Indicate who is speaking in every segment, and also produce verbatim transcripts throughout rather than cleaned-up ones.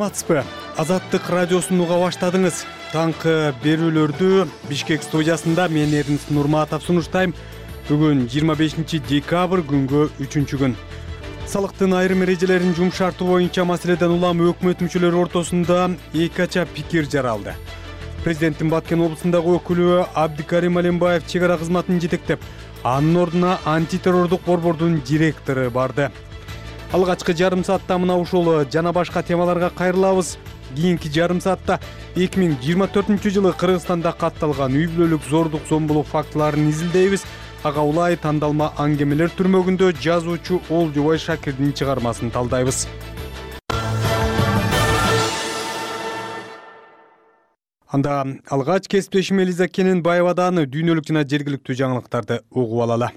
Speaker 1: Саламатсызбы? Азаттык радиосун уга баштадыңыз. Таңкы берүүлөрдү Бишкек студиясында мен Эрнст Нурматов сунуштайм. Бүгүн жыйырма бешинчи декабрь күнгө үчүнчү күн. Салыктын айрым эрежелерин жумшартуу боюнча маселеден улам өкмөт мүчөлөрү ортосунда эки ача пикир жаралды. Президенттин Баткен облусундагы өкүлү Абдикарим Алимбаев чек ара кызматын жетектеп, анын ордуна антитеррордук борбордун директору барды. Алгачкы жарым саатта мына ушул жана башка темаларга кайрылабыз. Кийинки жарым саатта эки миң жыйырма төртүнчү жылы Кыргызстанда катталган үй бүлөлүк зордук зомбулук фактыларын изилдейбиз. Ага улай тандалма аңгемелер түрмөгүндө жазуучу Олжобой Шакирдин чыгармасын талдайбыз. Анда алгач кесиптешим Элиза Кененбаевадан дүйнөлүк жана жергиликтүү жаңылыктарды угуп алалы.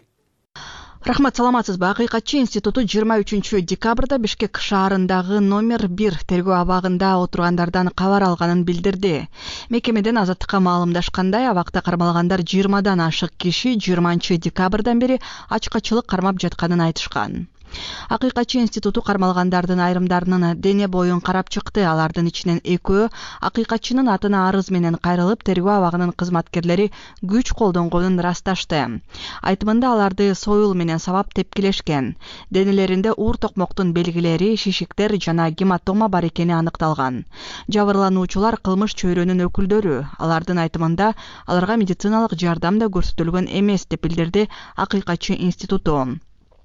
Speaker 2: Рахмат, саламатсызбы? Акыйкатчы институту жыйырма үчүнчү декабрда Бишкек шаарындагы номер бир тергөө абагында отургандардан кабар алганын билдирди. Мекемеден азаттыкка маалымдашкандай, абакта кармалгандар жыйырмадан ашык киши жыйырманчы декабрдан бери ачкачылык кармап жатканын айтышкан. Акыйкатчы институту кармалгандардын айрымдарынын дене боюн карап чыкты. Алардын ичинен экөө акыйкатчынын атына арыз менен кайрылып, тергөө абагынын кызматкерлери күч колдонгонун ырасташты. Айтымында аларды союл менен сабап тепкилешкен. Денелеринде уур токмоктун белгилери, шишиктер жана гематома бар экени аныкталган. Жабырлануучулар кылмыш чөйрөнүн өкүлдөрү. Алардын айтымында аларга медициналык жардам да көрсөтүлгөн эмес деп билдирди Акыйкатчы институту.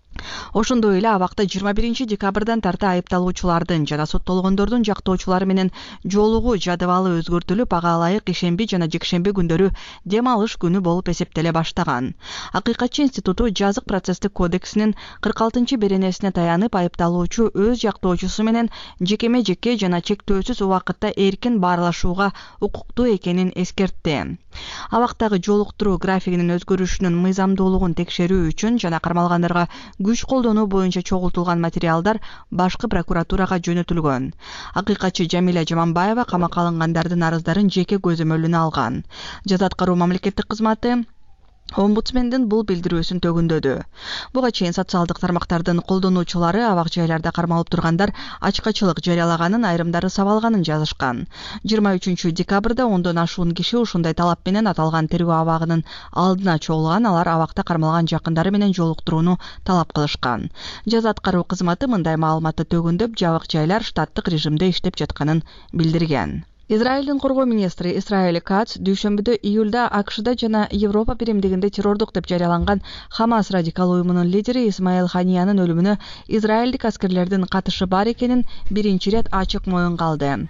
Speaker 2: Ошондой эле абакта жыйырма биринчи декабрдан тарта айыпталуучулардын жана соттолгондордун жактоочулары менен жолугуу жадыбалы өзгөртүлүп, ага ылайык ишемби жана жекшемби күндөрү дем алыш күнү болуп эсептеле баштаган. Акыйкатчы институту жазык процесстик кодексинин кырк алтынчы беренесине таянып, айыпталуучу өз жактоочусу менен жекеме жекке жана чектөөсүз убакытта эркин баарлашууга укуктуу экенин эскертти. Абактагы жолуктуруу графигинин өзгөрүшүнүн мыйзамдуулугун текшерүү үчүн жана кармалгандарга күч колдонуу боюнча чогултулган материалдар башкы прокуратурага жөнөтүлгөн. Акыйкатчы Жамиля Жаманбаева камакка алынгандардын арыздарын жеке көзөмөлүнө алган. Жаза аткаруу мамлекеттик кызматы Омбудсмендин бул билдирүүсүн төгүндөдү. Буга чейин социалдык тармактардын колдонуучулары абак жайларда кармалып тургандар ачкачылык жарыялаганын, айрымдары сабалганын жазышкан. жыйырма үчүнчү декабрда ондон ашуун киши ушундай талап менен аталган тергөө абагынын алдына чогулган. Алар абакта кармалган жакындары менен жолуктурууну талап кылышкан. Жаза аткаруу кызматы мындай маалыматты төгүндөп, жабык жайлар штаттык режимде иштеп жатканын билдирген. Израилдин коргоо министри Исраэль Кац дүйшөмбүдө июлда АКШда жана Европа биримдигинде террордук деп жарыяланган Хамас радикал уюмунун лидери Исмаил Ханиянын өлүмүнө израилдик аскерлердин катышы бар экенин биринчи ирет ачык моюнга алды.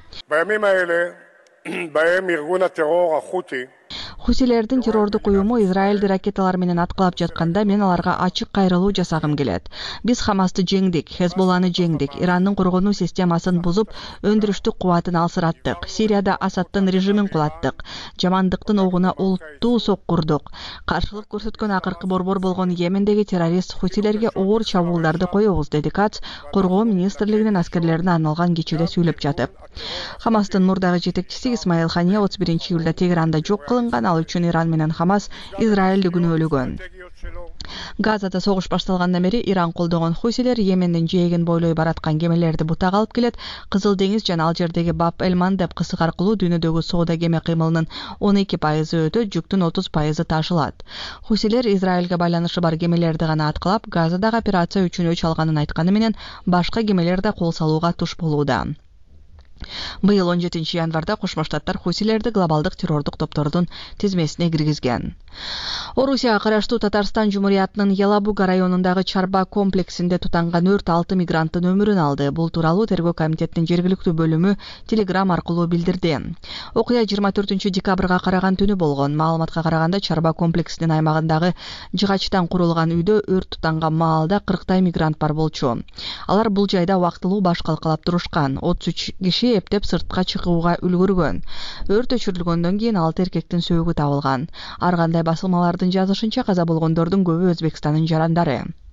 Speaker 2: Хусилердин террордук уюму Израилди ракеталар менен аткылап жатканда мен аларга ачык кайрылуу жасагым келет. Биз Хамасты жеңдик, Хезболланы жеңдик, Ирандын коргонуу системасын бузуп, өндүрүштүк кубатын алсыраттык. Сирияда Асадтын режимин кулаттык. Жамандыктын огуна улуттуу соккурдук. Каршылык көрсөткөн акыркы борбор болгон Йемендеги террорист хусилерге оор чабуулдарды коебуз, деди Кац коргоо министрлигинин аскерлерине арналган кечеде сүйлөп жатып. Хамастын мурдагы жетекчиси Исмаил Хания отуз биринчи июлда Тегеранда жок кылынган. Ал үчүн Иран менен Хамас Израилди күнөөлөгөн. Газада согуш башталгандан бери Иран колдогон хусилер Йемендин жээгин бойлой бараткан кемелерди бутак алып келет. Кызыл деңиз жана ал жердеги Баб-эль-Мандеб кысык аркылуу дүйнөдөгү соода кеме кыймылынын он эки пайызы өтөт, жүктүн отуз пайызы ташылат. Хусилер Израилге байланышы бар кемелерди гана аткылап, Газадагы операция үчүн өч алганын айтканы менен башка кемелер да кол салууга туш болууда. Быйыл он жетинчи январда Кошмо Штаттар хусилерди глобалдык террордук топтордун тизмесине киргизген. Орусияга караштуу Татарстан Жумуриятынын Ялабуга районундагы Чарба комплексинде тутанган өрт алты мигранттын өмүрүн алды. Бул тууралуу тергөө комитетинин жергиликтүү бөлүмү Телеграм аркылуу билдирди. Окуя жыйырма төртүнчү декабрга караган түнү болгон. Маалыматка караганда Чарба комплексинин аймагындагы жыгачтан курулган үйдө өрт тутанган маалда кырктай мигрант бар болчу. Алар бул жайда убактылуу баш калкалап турушкан. отуз үч киши эптеп сыртка чыгууга үлгүргөн. Өрт өчүрүлгөндөн кийин алты эркектин сөөгү табылган. Ар кандай басылмалардын жазышынча каза болгондордун көбү Өзбекстандын жарандары.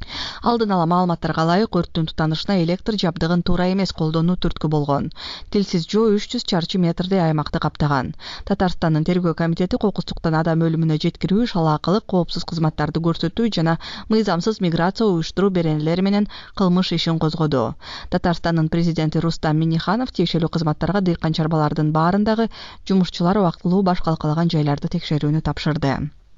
Speaker 2: Алдын ала маалыматтарга ылайык өрттүн тутанышына электр жабдыгын туура эмес колдонуу түрткү болгон. Тилсиз жоо үч жүз чарчы метрдей аймакты каптаган. Татарстандын тергөө комитети кокустуктан адам өлүмүнө жеткирүү, шалаакылык, коопсуз кызматтарды көрсөтүү жана мыйзамсыз миграция уюштуруу беренелери менен кылмыш ишин козгоду. Татарстандын президенти Рустам Минниханов тиешелүү кызматтарга дыйкан чарбалардын баарындагы жумушчулар убактылуу баш калкалаган жайларды текшерүүнү тапшырды.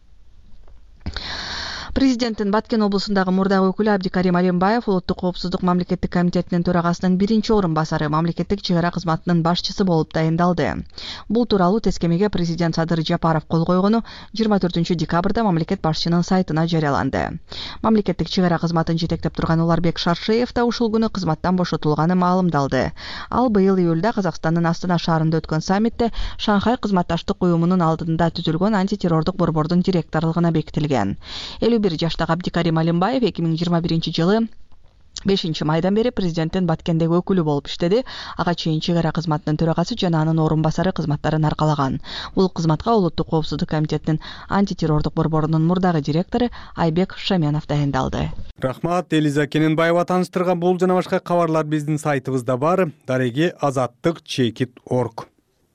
Speaker 2: Президенттин Баткен облусундагы мурдагы өкүлү Абдикарим Алимбаев Улуттук коопсуздук мамлекеттик комитетинин төрагасынын биринчи орун басары, мамлекеттик чек ара кызматынын башчысы болуп дайындалды. Бул тууралуу тескемеге президент Садыр Жапаров кол койгону жыйырма төртүнчү декабрда мамлекет башчынын сайтына жарыяланды. Мамлекеттик чек ара кызматын жетектеп турган Уларбек Шаршеев да ушул күнү кызматтан бошотулганы маалымдалды. Ал быйыл июлда Казакстандын Астана шаарында өткөн саммитте Шанхай кызматташтык уюмунун алдында түзүлгөн антитеррордук борбордун директорлугуна бекитилген. бир жаштагы Абдикарим Алимбаев эки миң жыйырма биринчи жылы бешинчи майдан бери президенттин Баткендеги өкүлү болуп иштеди. Ага чейин чек ара кызматынын төрагасы жана анын орун басары кызматтарын аркалаган. Бул кызматка Улуттук коопсуздук комитетинин антитеррордук борборунун мурдагы директору Айбек Шаменов дайындалды.
Speaker 1: Рахмат, Элиза Кененбаева таныштырган бул жана башка кабарлар биздин сайтыбызда бар. Дареги азаттык чекит точка орг.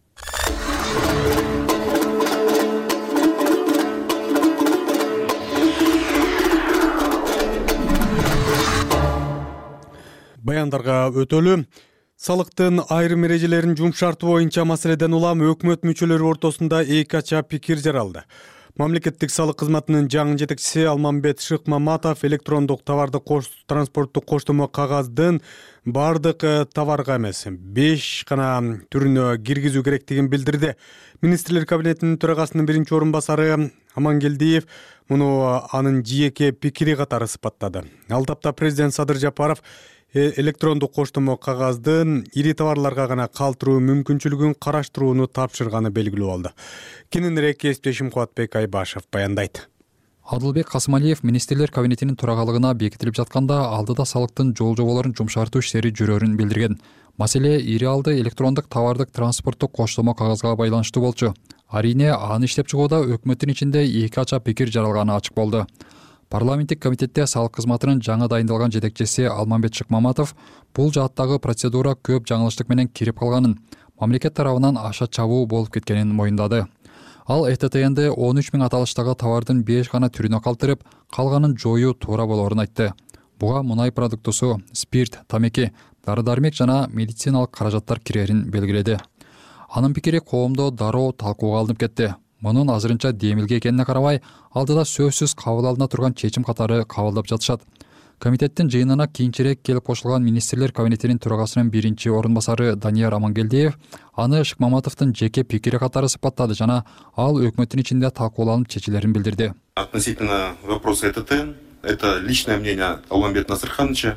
Speaker 1: Баяндарга өтөлү. Салыктын айрым эрежелерин жумшартуу боюнча маселеден улам өкмөт мүчөлөрү ортосунда эки ача пикир жаралды. Мамлекеттик салык кызматынын жаңы жетекчиси Алмамбет Шыкмаматов электрондук товарды транспорттук коштомо кагаздын бардык товарга эмес, беш гана түрүнө киргизүү керектигин билдирди. Министрлер кабинетинин төрагасынын биринчи орун басары Амангелдиев муну анын жеке пикири катары сыпаттады. Ал тапта президент Садыр Жапаров электрондук коштомо кагаздын ири товарларга гана калтыруу мүмкүнчүлүгүн караштырууну тапшырганы белгилүү болду. Кененирээк кесиптешим Кубатбек Айбашев баяндайт.
Speaker 3: Адылбек Касымалиев министрлер кабинетинин төрагалыгына бекитилип жатканда алдыда салыктын жол жоболорун жумшартуу иштери жүрөрүн билдирген. Маселе ири алды электрондук товардык транспорттук коштомо кагазга байланыштуу болчу. Арине аны иштеп чыгууда өкмөттүн ичинде эки ача пикир жаралганы ачык болду. Парламенттик комитетте салык кызматынын жаңы дайындалган жетекчиси Алмамбет Шыкмаматов бул жааттагы процедура көп жаңылыштык менен кирип калганын, мамлекет тарабынан аша чабуу болуп кеткенин моюндады. Ал Э Т Т Н'де он үч миң аталыштагы товардын беш гана түрүнө калтырып, калганын жоюу туура болорун айтты. Буга мунай продуктусу, спирт, тамеки, дары-дармек жана медициналык каражаттар кирерин белгиледи. Анын пикири коомдо дароо талкууга алынып кетти. Мунун азырынча демилге экенине карабай, алдыда сөзсүз кабыл алына турган чечим катары кабылдап жатышат. Комитеттин жыйынына кийинчерээк келип кошулган министрлер кабинетинин төрагасынын биринчи орун басары Данияр Амангелдиев аны Шыкмаматовдун жеке пикири катары сыпаттады жана ал өкмөттүн ичинде талкууланып чечилерин билдирди.
Speaker 4: Относительно вопроса Э Т Т Н, это личное мнение Алмамбета Насырхановича.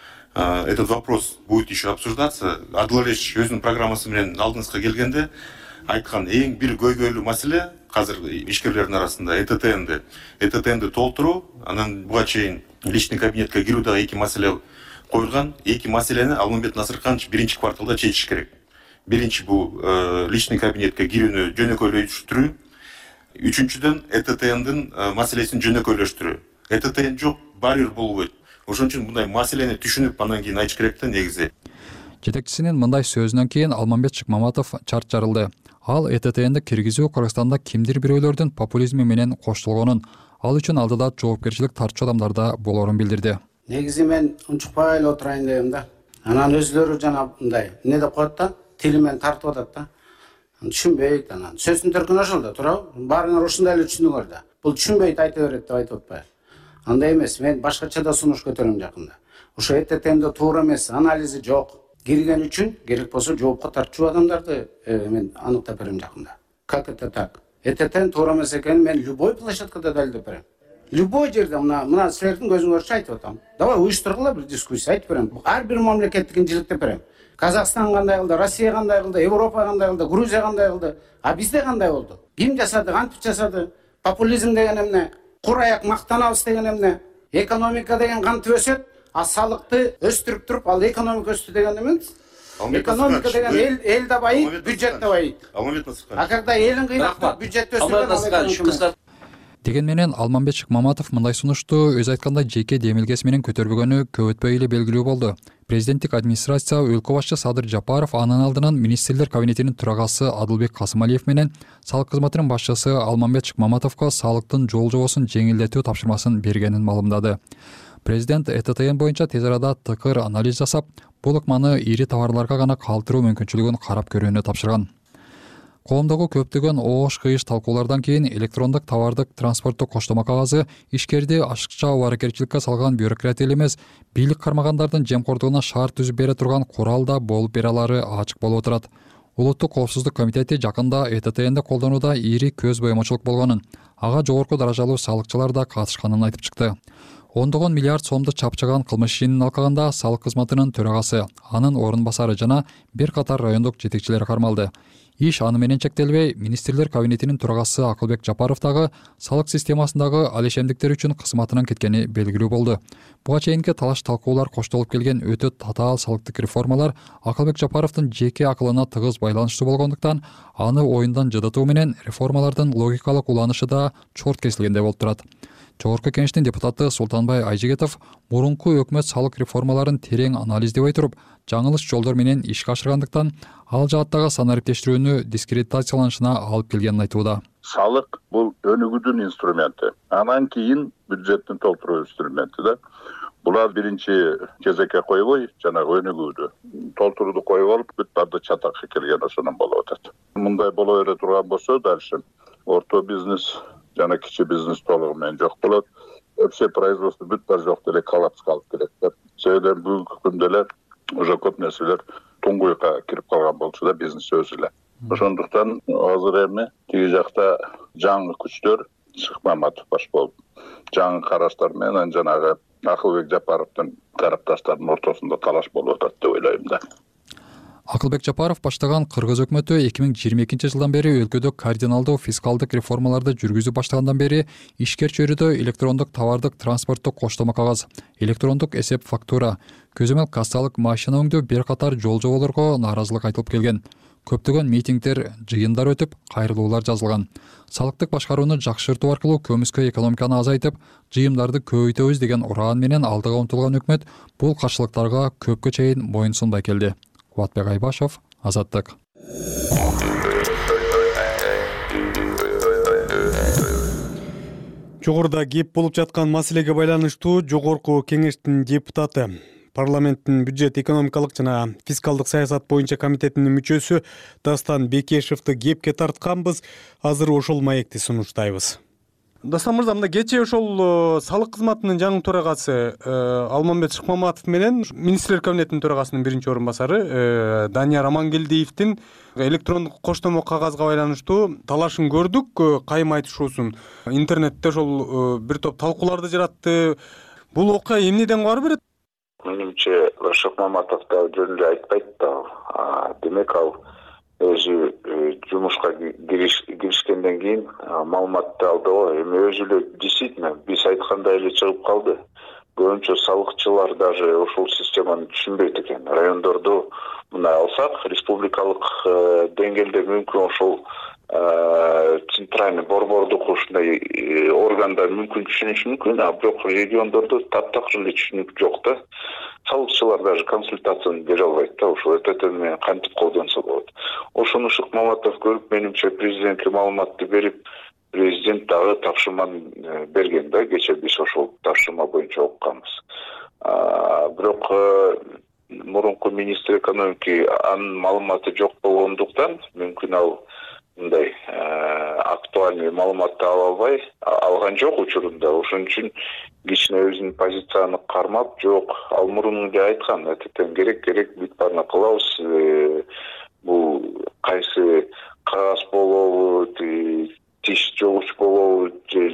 Speaker 4: Этот вопрос будет еще обсуждаться. Адылович өзүнүн программасы менен алдыңызга келгенде айткан эң бир көйгөйлүү маселе азыр ишкерлердин арасында Э Т Т Н'ди Э Т Т Н'ди толтуруу, анан буга чейин личный кабинетке кирүү дагы эки маселе коюлган. Эки маселени Алмамбет Насырханович биринчи кварталда чечиш керек. Биринчи бул личный кабинетке кирүүнү жөнөкөйлөштүрүү, үчүнчүдөн Э Т Т Н'дин маселесин жөнөкөйлөштүрүү. Э Т Т Н жок, баары бир болбойт. Ошон үчүн мындай маселени түшүнүп андан кийин айтыш керек да негизи.
Speaker 3: Жетекчисинин мындай сөзүнөн кийин Алмамбет Шыкмаматов чарт жарылды. Ал Э Т Т Н'ди киргизүү Кыргызстанда кимдир бирөөлөрдүн популизми менен коштолгонун, ал үчүн алдыда жоопкерчилик тартчу адамдарда болорун билдирди.
Speaker 5: Негизи мен унчукпай эле отурайын дегем да. Анан өзлөрү жана мындай эмне деп коет да, тили менен тартып атат да. Түшүнбөйт анан. Сөздүн төркүнү ошол да, туурабы? Баарыңар ушундай эле түшүндүңөр да. Бул түшүнбөйт айта берет деп айтып атпайбы? Андай эмес, мен башкача да сунуш көтөрөм жакында. Ошо Э Т Т Н'де туура эмес, анализи жок. Кирген үчүн керек болсо жоопко тартчу адамдарды мен аныктап берем жакында. Как это так? Э Т Т Н туура эмес экенин мен любой площадкада далилдеп берем. Любой жерде мына мына силердин көзүңөрчө айтып атам. Давай уюштургула бир дискуссия айтып берем. Ар бир мамлекеттикин жиликтеп берем. Казакстан кандай кылды, Россия кандай кылды, Европа кандай кылды, Грузия кандай кылды, а бизде кандай болду? Ким жасады, кантип жасады? Популизм деген эмне? Кур аяк мактанабыз деген эмне? Экономика деген кантип өсөт? А салыкты өстүрүп туруп, ал экономика өстү деген эме? Экономика деген эл эл да байыйт, бюджет да байыйт. А когда элин кыйнап туруп бюджет өстүргөн,
Speaker 3: Деген менен Алмамбет Шыкмаматов мындай сунушту өз айтканда жеке демилгеси менен көтөрбөгөнү көп өтпөй эле белгилүү болду. Президенттик администрация өлкө башчы Садыр Жапаров анын алдынан министрлер кабинетинин төрагасы Адылбек Касымалиев менен салык кызматынын башчысы Алмамбет Шыкмаматовго салыктын жол жобосун жеңилдетүү тапшырмасын бергенин маалымдады. Президент Э Т Т Н боюнча тез арада тыкыр анализ жасап, бул ыкманы ири товарларга гана калтыруу мүмкүнчүлүгүн карап көрүүнү тапшырган. Коомдогу көптөгөн оош кыйыш талкуулардан кийин электрондук товардык транспорттук коштомо кагазы ишкерди ашыкча убаракерчиликке салган бюрократ эле эмес, бийлик кармагандардын жемкордугуна шарт түзүп бере турган курал да болуп бере алары ачык болуп отурат. Улуттук коопсуздук комитети жакында Э Т Т Нди колдонууда ири көз боемочулук болгонун, ага жогорку даражалуу салыкчылар да катышканын айтып чыкты. Ондогон миллиард сомду чапчаган кылмыш ишинин алкагында салык кызматынын төрагасы, анын орун басары жана бир катар райондук жетекчилер кармалды. Иш аны менен чектелбей, министрлер кабинетинин төрагасы Акылбек Жапаров дагы салык системасындагы алешемдиктер үчүн кызматынан кеткени белгилүү болду. Буга чейинки талаш талкуулар коштолуп келген өтө татаал салыктык реформалар Акылбек Жапаровдун жеке акылына тыгыз байланыштуу болгондуктан, аны оюндан жыдытуу менен реформалардын логикалык уланышы да чорт кесилгендей болуп турат. Жогорку кеңештин депутаты Султанбай Айжигетов мурунку өкмөт салык реформаларын терең анализдебей туруп, жаңылыш жолдор менен ишке ашыргандыктан, ал жааттагы санариптештирүүнү дискредитацияланышына алып келгенин айтууда.
Speaker 6: Салык бул өнүгүүдүн инструменти. Анан кийин бюджеттин толтуруу инструменти да. Булар биринчи кезекке койбой, жанагы өнүгүүдү толтурууду коюп алып, бүт барды чатакка келген ошондон болуп атат. Мындай боло бере турган болсо, дальше орто бизнес жана кичи бизнес толугу менен жок болот. Вообще производство бүт бар жок деле коллапска алып келет. Себеби бүгүнкү күндө эле уже көп нерселер туңгуйга кирип калган болчу да, бизнес өзү эле. Ошондуктан азыр эми тиги жакта жаңы күчтөр Шыкмаматов баш болуп, жаңы караштар менен жанагы Акылбек Жапаровдун тарапташтардын ортосунда талаш болуп атат деп ойлойм да.
Speaker 3: Акылбек Жапаров баштаган Кыргыз өкмөтү эки миң жыйырма экинчи жылдан бери өлкөдө кардиналдуу фискалдык реформаларды жүргүзүп баштагандан бери ишкер чөйрөдө электрондук товардык транспорттук коштомо кагаз, электрондук эсеп фактура, көзөмөл кассалык машина өңдөө бир катар жол жоболорго нааразылык айтылып келген. Көптөгөн митингдер, жыйындар өтүп, кайрылуулар жазылган. Салыктык башкарууну жакшыртуу аркылуу көмүскө экономиканы азайтып, жыйымдарды көбөйтөбүз деген ураан менен алдыга умтулган өкмөт бул каршылыктарга көпкө чейин моюн сунбай келди. Кубатбек Айбашев, Азаттык.
Speaker 1: Жогоруда кеп болуп жаткан маселеге байланыштуу жогорку кеңештин депутаты, парламенттин бюджет экономикалык жана фискалдык саясат боюнча комитетинин мүчөсү Дастан Бекешевди кепке тартканбыз. Азыр ошол маекти сунуштайбыз. Дастан мырза, мында кечээ ошол салык кызматынын жаңы төрагасы Алмамбет Шыкмаматов менен министрлер кабинетинин төрагасынын биринчи орун басары Данияр Амангелдиевдин электрондук коштомо кагазга байланыштуу талашын көрдүк, кайым айтышуусун. Интернетте ошол бир топ талкууларды жаратты. Бул окуя эмнеден кабар берет?
Speaker 6: Менимче Шыкмаматов да жөнүндө айтпайт да. Демек ал өзү жумушка киришкенден кийин маалыматты алды го. Эми өзү эле действительно биз айткандай эле чыгып калды. Көбүнчө салыкчылар даже ошол системаны түшүнбөйт экен. Райондорду мына алсак, республикалык деңгээлде мүмкүн ошол центральный борбордук ушундай органдар мүмкүн түшүнүшү мүмкүн, а бирок региондордо таптакыр эле түшүнүк жок да. Салыкчылар даже консультацияны бере албайт да, ошол Э Т Т менен кантип колдонсо болот. Ошону Шыкмаматов көрүп, менимче президентке маалыматты берип, президент дагы тапшырманы берген да, кечээ биз ошол тапшырма боюнча окуганбыз. Бирок мурунку министр экономики анын маалыматы жок болгондуктан мүмкүн ал мындай актуальный маалыматты ала албай алган жок учурунда. Ошон үчүн кичине өзүнүн позицияны кармап, жок, ал мурун эле айткан, этетен керек керек бүт баарын кылабыз. Бул кайсы кагаз болобу, тиш жогуч болобу,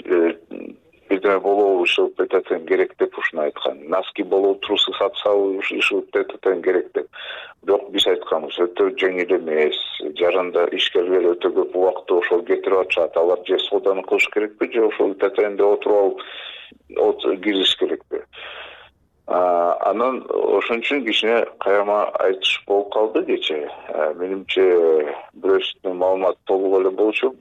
Speaker 6: бирдеме болобу, ушул этетен керек деп ушуну айткан. Носки болобу, трусы сатсабы, ушул этетен керек деп. Бирок биз айтканбыз, өтө жеңил эмес. Жаранда ишкерлер өтө көп убакытты ошол кетирип атышат. Алар же сооданы кылыш керекпи, же ошол этетенде отуруп алып кириш керекпи? Анан ошон үчүн кичине каяма айтыш болуп калды кечээ. Менимче бирөөсүндө маалымат толук эле болчу,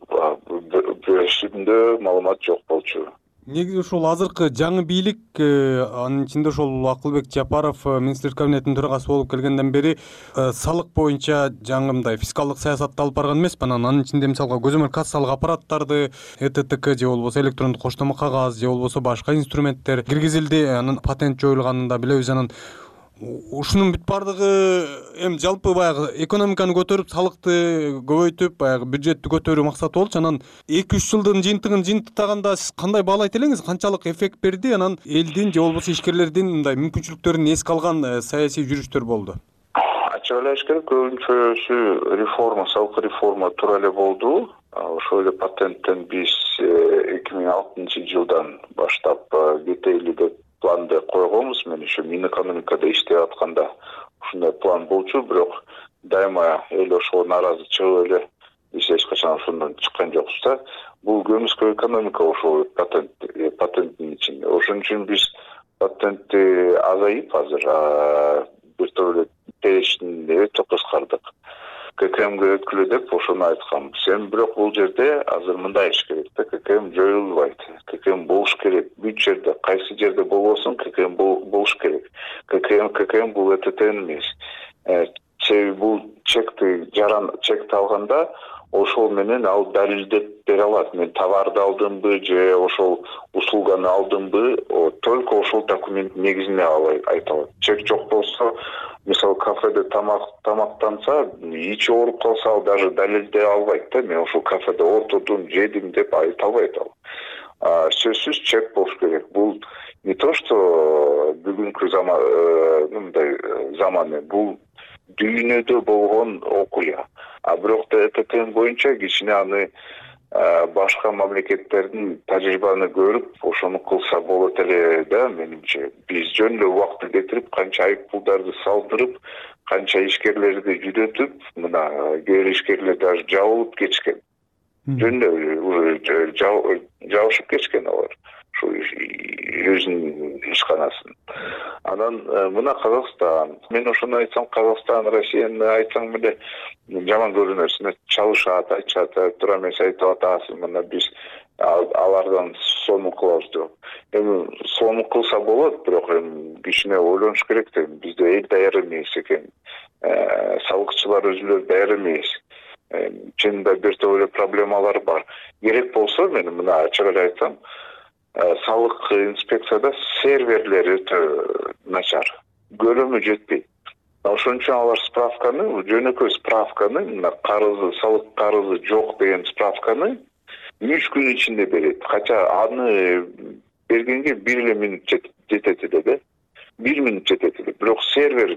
Speaker 6: бирөөсүндө маалымат жок болчу.
Speaker 1: Негизи ушул азыркы жаңы бийлик, анын ичинде ошол Акылбек Жапаров министрлер кабинетинин төрагасы болуп келгенден бери салык боюнча жаңы мындай фискалдык саясатты алып барган эмеспи. Анын ичинде мисалга көзөмөл кассалык аппараттарды, Э Т Т К же болбосо электрондук коштомо кагаз же болбосо башка инструменттер киргизилди. Анын патент жоюлганын да билебиз. Анан ушунун бүт бардыгы эми жалпы баягы экономиканы көтөрүп, салыкты көбөйтүп, баягы бюджетти көтөрүү максаты болчу. Анан эки үч жылдын жыйынтыгын жыйынтыктаганда сиз кандай баалайт элеңиз? Канчалык эффект берди? Анан элдин же болбосо ишкерлердин мындай мүмкүнчүлүктөрүн эске алган саясий жүрүштөр болду?
Speaker 6: Ачык эле айтканда көбүнчөсү реформа, салык реформа туура эле болду. Ошол эле патенттен биз эки миң алтынчы жылдан баштап кетели деп планды койгонбуз. Мен ошо Минэкономикада иштеп атканда ушундай план болчу, бирок дайыма эл ошого нааразы чыгып эле биз эч качан ошондон чыккан жокпуз да. Бул көмүскө экономика ошол патент патенттин ичинде. Ошон үчүн биз патентти азайып азыр бир топ эле перечни өтө кыскардык. К К Мге өткүлө деп ошону айтканбыз. Эми бирок бул жерде азыр мындай иш керек да, К К М жоюлбайт. К К М болуш керек. Бүт жерде, кайсы жерде болбосун К К М болуш керек. К К М К К М бул Э Т Т эмес. Себеби бул чекти жаран чекти алганда ошол менен ал далилдеп бере алат. Мен товарды алдымбы же ошол услуганы алдымбы, только ошол документ негизинде айта алат. Чек жок болсо, мисалы кафеде тамак тамактанса, ичи ооруп калса, ал даже далилдей албайт да. Мен ошол кафеде отурдум, жедим деп айта албайт ал. Сөзсүз чек болуш керек. Бул не то, что бүгүнкү заман, мындай заманы, бул дүйнөдө болгон окуя. А бирок Э Т Т М боюнча кичине аны башка мамлекеттердин тажрыйбаны көрүп, ошону кылса болот эле да, менимче. Биз жөн эле убакытты кетирип, канча айыппулдарды салдырып, канча ишкерлерди жүдөтүп, мына кээ бир ишкерлер даже жабылып кетишкен. Жөн эле жабышып кетишкен алар. Ошо өзүнүн ишканасын. Анан мына Казакстан, мен ошону айтсам, Казакстан, Россияны айтсаң эле жаман көрүнөсүн, чалышат, айтышат, туура эмес айтып атасың, мына биз алардан сонун кылабыз деп. Эми сонун кылса болот, бирок эми кичине ойлонуш керек да, бизде эл даяр эмес экен. Салыкчылар өзүлөр даяр эмес. Чынында бир топ эле проблемалар бар. Керек болсо, мен мына ачык эле айтсам, салык инспекцияда серверлери өтө начар. Көлөмү жетпейт. Ошон үчүн алар справканы, жөнөкөй справканы, мына карызы, салык карызы жок деген справканы үч күн ичинде берет. Кача аны бергенге бир эле минут жетет эле да. бир минут жетет эле. Бирок сервер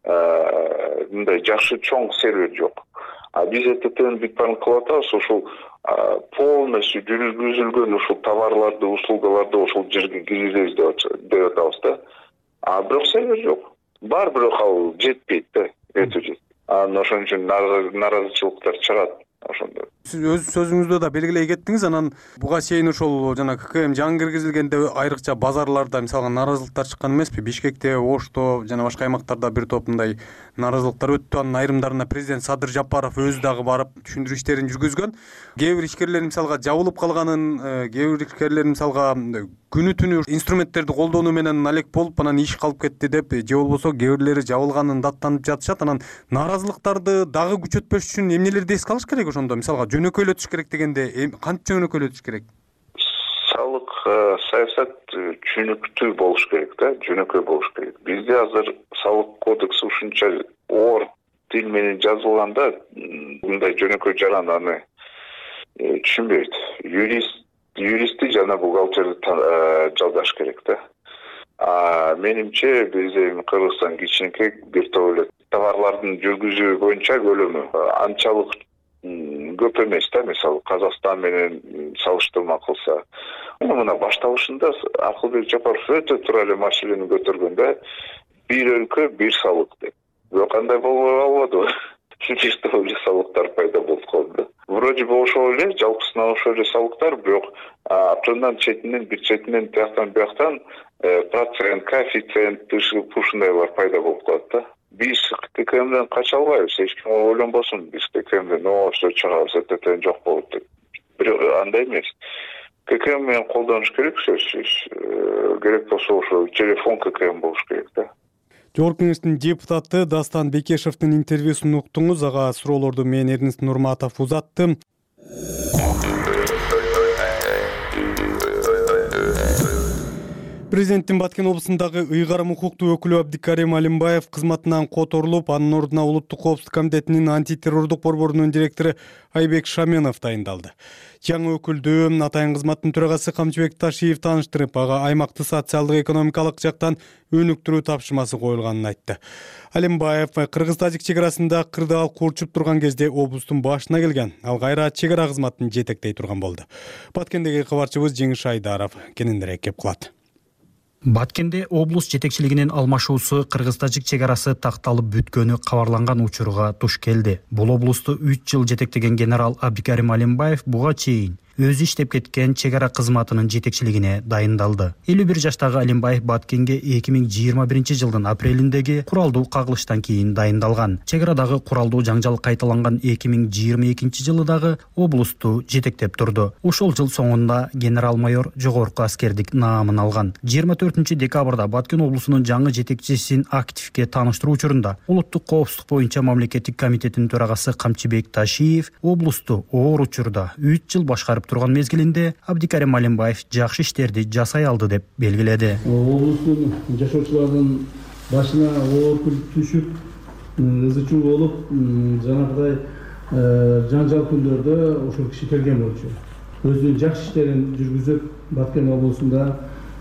Speaker 6: мындай жакшы чоң сервер жок. А биз Э Т Т Н бүт баарын кылып атабыз, ошол полностью жүргүзүлгөн ушул товарларды, услугаларды ошол жерге киргизебиз деп атабыз да. А бирок сервер жок. Бар, бирок ал жетпейт да, өтө жетпейт. Анан ошон үчүн нааразычылыктар чыгат ошондо.
Speaker 1: Сиз өз сөзүңүздө да белгилей кеттиңиз. Анан буга чейин ошол жана К К М жаңы киргизилгенде айрыкча базарларда мисалга нааразылыктар чыккан эмеспи? Бишкекте, Ошто жана башка аймактарда бир топ мындай нааразылыктар өттү. Анын айрымдарына президент Садыр Жапаров өзү дагы барып түшүндүрүү иштерин жүргүзгөн. Кээ бир ишкерлер мисалга жабылып калганын, кээ бир ишкерлер мисалга күнү түнү инструменттерди колдонуу менен алек болуп, анан иш калып кетти деп, же болбосо кээ бирлери жабылганын даттанып жатышат. Анан нааразылыктарды дагы күчөтпөш үчүн эмнелерди эске алыш керек ошондо? Мисалга жөнөкөйлөтүш керек дегенде кантип жөнөкөйлөтүш керек?
Speaker 6: Салык саясат түшүнүктүү болуш керек да, жөнөкөй болуш керек. Бизде азыр салык кодекси ушунча оор тил менен жазылганда, мындай жөнөкөй жаран аны түшүнбөйт. Юрист юристти жана бухгалтерди жалдаш керек да. А менимче бизде Кыргызстан кичинекей бир топ эле товарлардын жүргүзүү боюнча көлөмү анчалык көп эмес да. Мисалы Казакстан менен салыштырма кылса, мына башталышында Акылбек Жапаров өтө туура эле маселени көтөргөн да, бир өлкө бир салык деп. Бирок кандай болбой калбады. существовал эле салыктар пайда болуп калды. Вроде бы ошол эле, жалпысынан ошол эле салыктар, бирок абтынан четинен, бир четинен, тияктан бияктан процент, коэффициент ушундайлар пайда болуп калат да. Биз ККМден кача албайбыз, эч ким ойлонбосун, биз ККМден ошо чыгабыз, этетен жок болот деп. Бирок андай эмес. ККМ менен колдонуш керек, сөзсүз. Керек болсо ошо телефон ККМ болуш керек да.
Speaker 1: Жогорку Кеңештин депутаты Дастан Бекешевдин интервьюсун уктуңуз. Ага суроолорду мен Эрнест Нурматов узаттым. Президенттин Баткен облусундагы ыйгарым укуктуу өкүлү Абдикарим Алимбаев кызматынан которулуп, анын ордуна Улуттук коопсуздук комитетинин антитеррордук борборунун директору Айбек Шаменов дайындалды. Жаңы өкүлдү атайын кызматтын төрагасы Камчыбек Ташиев тааныштырып, ага аймакты социалдык экономикалык жактан өнүктүрүү тапшырмасы коюлганын айтты. Алимбаев кыргыз-тажик чек арасында кырдаал курчуп турган кезде облустун башына келген. Ал кайра чек ара кызматын жетектей турган болду. Баткендеги кабарчыбыз Жеңиш Айдаров кененирээк кеп кылат.
Speaker 7: Баткенде облус жетекчилигинин алмашуусу кыргыз-тажик чек арасы такталып бүткөнү кабарланган учурга туш келди. Бул облусту үч жыл жетектеген генерал Абдикарим Алимбаев буга чейин өзү иштеп кеткен чек ара кызматынын жетекчилигине дайындалды. элүү бир жаштагы Алимбаев Баткенге эки миң жыйырма биринчи жылдын апрелиндеги куралдуу кагылыштан кийин дайындалган. Чек арадагы куралдуу жаңжал кайталанган эки миң жыйырма экинчи жылы дагы облусту жетектеп турду. Ошол жыл соңунда генерал-майор жогорку аскердик наамын алган. жыйырма төртүнчү декабрда Баткен облусунун жаңы жетекчисин активге тааныштыруу учурунда Улуттук коопсуздук боюнча мамлекеттик комитетинин төрагасы Камчыбек Ташиев облусту оор учурда үч жыл башкарып турган мезгилинде Абдикарим Алимбаев жакшы иштерди жасай алды деп белгиледи.
Speaker 8: Облустун жашоочулардын башына оор күн түшүп, ызы чуу болуп, жанагыдай жаңжал күндөрдө ошол киши келген болчу. Өзүнүн жакшы иштерин жүргүзүп, Баткен облусунда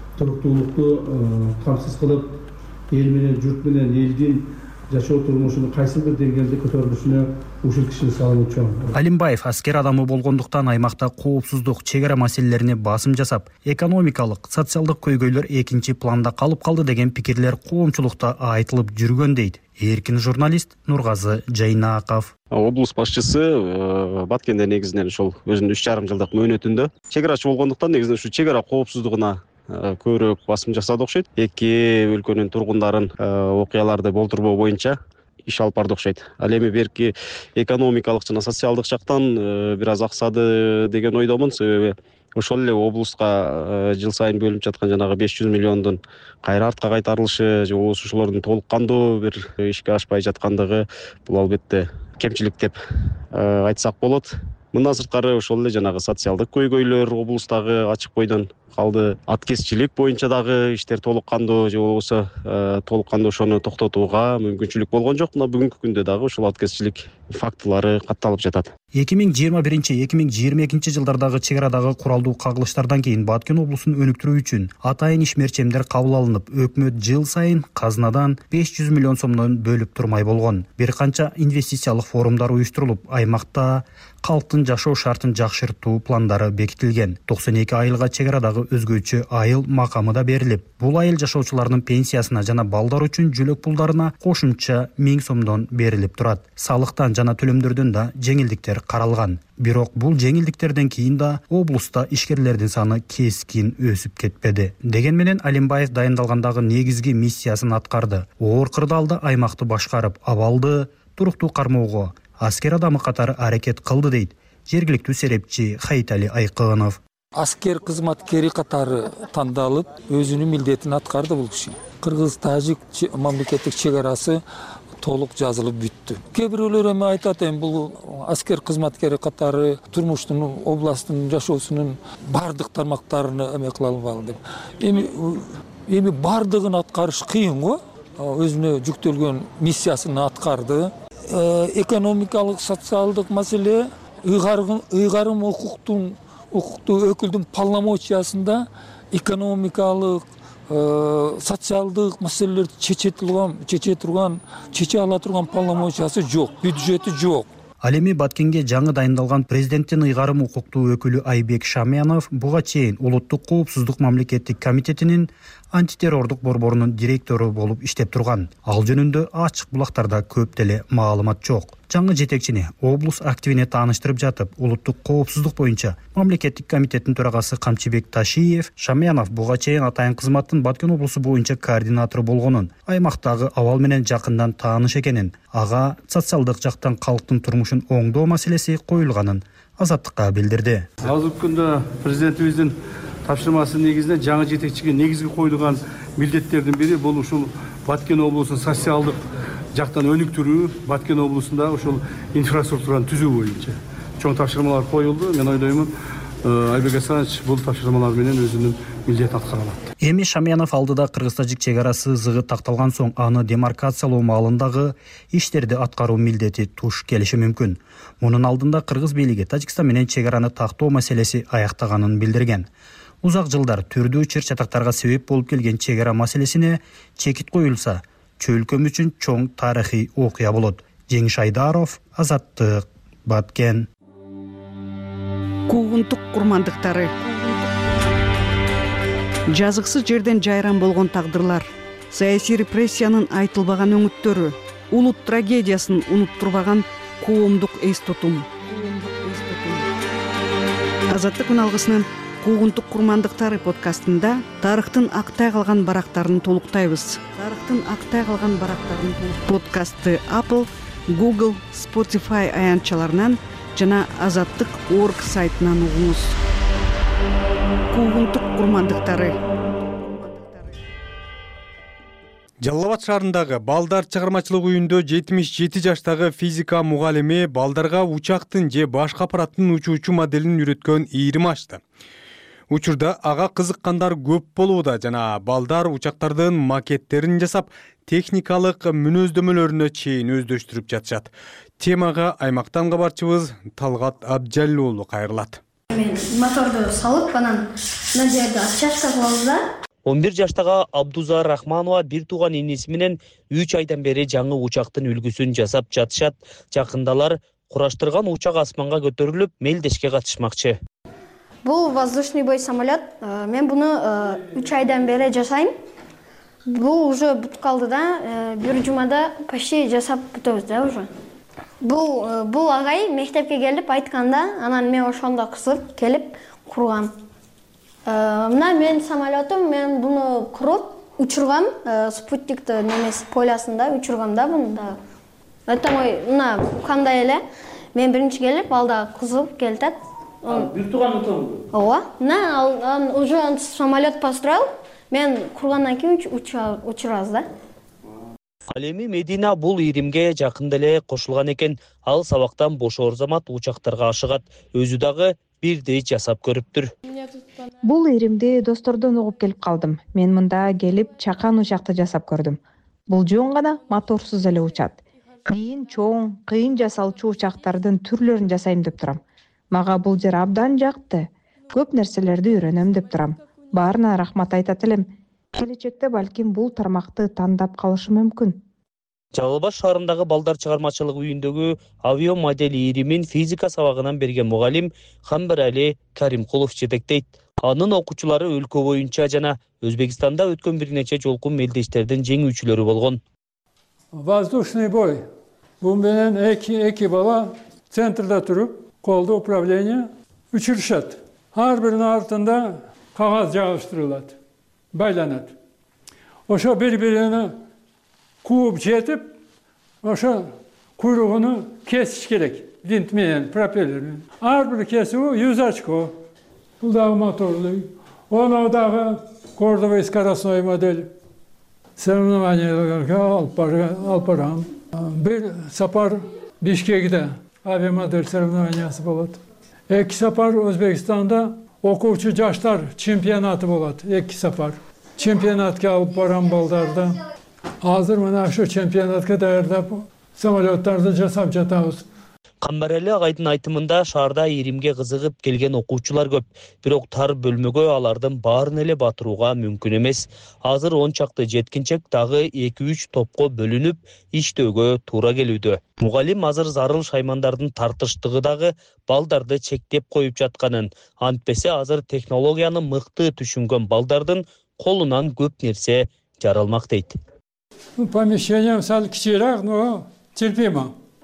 Speaker 8: туруктуулукту камсыз кылып, эл менен, журт менен элдин жашоо турмушунун кайсы бир деңгээлде көтөрүлүшүнө ушул кишинин салымы чоң.
Speaker 7: Алимбаев аскер адамы болгондуктан аймакта коопсуздук, чек ара маселелерине басым жасап, экономикалык, социалдык көйгөйлөр экинчи планда калып калды деген пикирлер коомчулукта айтылып жүргөн дейт эркин журналист Нургазы Жайнаков.
Speaker 9: Облус башчысы Баткенде негизинен ошол өзүнүн үч жарым жылдык мөөнөтүндө чек арачы болгондуктан негизинен ушу чек ара коопсуздугуна көбүрөөк басым жасады окшойт. Эки өлкөнүн тургундарын окуяларды болтурбоо боюнча иш алып барды окшойт. Ал эми берки экономикалык жана социалдык жактан бир аз аксады деген ойдомун. Себеби ошол эле облуска жыл сайын бөлүнүп жаткан жанагы беш жүз миллиондун кайра артка кайтарылышы же болбосо ошолордун толук кандуу бир ишке ашпай жаткандыгы бул албетте кемчилик деп айтсак болот. Мындан сырткары ошол эле жанагы социалдык көйгөйлөр облустагы ачык бойдон калды. Аткезчилик боюнча дагы иштер толук кандуу же болбосо толук кандуу ошону токтотууга мүмкүнчүлүк болгон жок. Мына бүгүнкү күндө дагы ошол аткезчилик фактылары катталып жатат.
Speaker 7: эки миң жыйырма биринчи эки миң жыйырма экинчи жылдардагы чек арадагы куралдуу кагылыштардан кийин Баткен облусун өнүктүрүү үчүн атайын ишмерчемдер кабыл алынып, өкмөт жыл сайын казынадан беш жүз миллион сомдон бөлүп турмай болгон. Бир канча инвестициялык форумдар уюштурулуп, аймакта калктын жашоо шартын жакшыртуу пландары бекитилген. токсон эки айылга чек арадагы өзгөчө айыл макамы да берилип, бул айыл жашоочулардын пенсиясына жана балдар үчүн жөлөк пулдарына кошумча миң сомдон берилип турат. Салыктан жана төлөмдөрдөн да жеңилдиктер каралган. Бирок бул жеңилдиктерден кийин да облуста ишкерлердин саны кескин өсүп кетпеди. Деген менен Алимбаев дайындалгандагы негизги миссиясын аткарды. Оор кырдаалда аймакты башкарып, абалды туруктуу кармоого аскер адамы катары аракет кылды дейт жергиликтүү серепчи Хайтали Айкынов.
Speaker 10: Аскер кызматкери катары тандалып, өзүнүн милдетин аткарды бул киши. Кыргыз-тажик мамлекеттик чек арасы толук жазылып бүттү. Кээ бирөөлөр эми айтат, эми бул аскер кызматкери катары турмуштун, областтын жашоосунун бардык тармактарын эме кыла албалы деп. Эми эми бардыгын аткарыш кыйын го. Өзүнө жүктөлгөн миссиясын аткарды. Экономикалык, социалдык маселе, ыйгарым укуктун, укуктуу өкүлдүн полномочиясында экономикалык, социалдык маселелерди чече турган, чече турган, чече ала турган полномочиясы жок, бюджети жок.
Speaker 7: Ал эми Баткенге жаңы дайындалган президенттин ыйгарым укуктуу өкүлү Айбек Шаменов буга чейин Улуттук коопсуздук мамлекеттик комитетинин антитеррордук борборунун директору болуп иштеп турган. Ал жөнүндө ачык булактарда көп деле маалымат жок. жаңы жетекчини облус активине тааныштырып жатып, улуттук коопсуздук боюнча мамлекеттик комитеттин төрагасы Камчыбек Ташиев Шамянов буга чейин атайын кызматтын Баткен облусу боюнча координатору болгонун, аймактагы абал менен жакындан тааныш экенин, ага социалдык жактан калктын турмушун оңдоо маселеси коюлганын Азаттыкка билдирди.
Speaker 8: Азыркы күндө президентибиздин тапшырмасы негизинде жаңы жетекчиге негизги коюлган милдеттердин бири бул ушул Баткен облусун социалдык жактан өнүктүрүү, Баткен облусунда ошол инфраструктураны түзүү боюнча чоң тапшырмалар коюлду. Мен ойлоймун, Айбек Асанович бул тапшырмалар менен өзүнүн милдетин аткара алат.
Speaker 7: Эми Шамянов алдыда Кыргыз-Тажик чек ара сызыгы такталган соң аны демаркациялоо маалындагы иштерди аткаруу милдети туш келиши мүмкүн. Мунун алдында Кыргыз бийлиги Тажикстан менен чек араны тактоо маселеси аяктаганын билдирген. Узак жылдар түрдүү чыр-чатактарга себеп болуп келген чек ара маселесине чекит коюлса, чөлкөм үчүн чоң тарыхый окуя болот. Жеңиш Айдаров, Азаттык, Баткен.
Speaker 11: Куугунтук курмандыктары. Жазыксыз жерден жайран болгон тагдырлар, саясий репрессиянын айтылбаган өңүттөрү, улут трагедиясын унуттурбаган коомдук эс тутум. Азаттык үналгысынын Куугунтук курмандыктары подкастында тарыхтын актай калган барактарын толуктайбыз. Тарыхтын актай калган барактарын подкастты Apple, Google, Spotify аянтчаларынан жана азаттык точка орг сайтынан угуңуз. Куугунтук курмандыктары.
Speaker 1: Жалал Абад шаарындагы балдар чыгармачылык үйүндө жетимиш жети жаштагы физика мугалими балдарга учактын же башка аппараттын учуучу моделин үйрөткөн ийрим ачты. Учурда ага кызыккандар көп болууда жана балдар учактардын макеттерин жасап, техникалык мүнөздөмөлөрүнө чейин өздөштүрүп жатышат. Темага аймактан кабарчыбыз Талгат Абджалил уулу кайрылат.
Speaker 12: Мен моторду салып, анан мына жерде отчашка кылабыз да.
Speaker 13: он бир жаштагы Абдуза Рахманова бир тууган иниси менен үч айдан бери жаңы учактын үлгүсүн жасап жатышат. Жакындалар кураштырган учак асманга көтөрүлүп, мелдешке катышмакчы.
Speaker 12: Бул воздушный бой самолет. Мен буну үч айдан бери жасайм. Бул уже бүтүп калды да, бир жумада почти жасап бүтөбүз да уже. Бул бул агай мектепке келип айтканда, анан мен ошондо кызып келип кургам. Мына мен самолетум, мен буну куруп учургам, спутникту немеси полясында учургам да буну да. Это мой, мына кандай эле, мен биринчи келип, алда кызып келтет.
Speaker 8: Бир тууган утум.
Speaker 12: Ооба. Мына уже самолет построил, мен кургандан кийин учурабыз да.
Speaker 13: Ал эми Медина бул ийримге жакында эле кошулган экен. Ал сабактан бошоор замат учактарга ашыгат. Өзү дагы бирдей жасап көрүптүр.
Speaker 14: Бул ийримди достордон угуп келип калдым. Мен мында келип чакан учакты жасап көрдүм. Бул жөн гана моторсуз эле учат. Кийин чоң, кыйын жасалчу учактардын түрлөрүн жасайм деп турам. Мага бул жер абдан жакты. Көп нерселерди үйрөнөм деп турам. Баарына рахмат айтат элем. Келечекте балким бул тармакты тандап калышым мүмкүн.
Speaker 13: Жалал Абад шаарындагы балдар чыгармачылык үйүндөгү авиа модель ийримин физика сабагынан берген мугалим Хамбарали Каримкулов жетектейт. Анын окуучулары өлкө боюнча жана Өзбекстанда өткөн бир нече жолку мелдештердин жеңүүчүлөрү болгон.
Speaker 15: Воздушный бой. Бул менен эки эки бала центрда туруп, колдо управление учурушат. Ар биринин артында кагаз жабыштырылат, байланат. Ошо бири-бирине кууп жетип, ошо куйругуну кесиш керек. Винт менен, пропеллер менен. Ар бир кесүү жүз очко. Бул дагы моторлуу. Ону дагы кордовый скоростной модель. Соревнованияларга алып барам. Бир сапар Бишкекте авиамодель соревнованиясы болот. Эки сапар Өзбекстанда окуучу жаштар чемпионаты болот. Эки сапар. Чемпионатка алып барам балдарды. Азыр мына ошо чемпионатка даярдап, самолеттарды жасап жатабыз.
Speaker 13: Камбарали агайдын айтымында шаарда ийримге кызыгып келген окуучулар көп, бирок тар бөлмөгө алардын баарын эле батырууга мүмкүн эмес. Азыр он чакты жеткинчек дагы эки үч топко бөлүнүп иштөөгө туура келүүдө. Мугалим азыр зарыл шаймандардын тартыштыгы дагы балдарды чектеп коюп жатканын, антпесе азыр технологияны мыкты түшүнгөн балдардын колунан көп нерсе жаралмак дейт.
Speaker 15: Помещение сал кичирээк, но терпимо.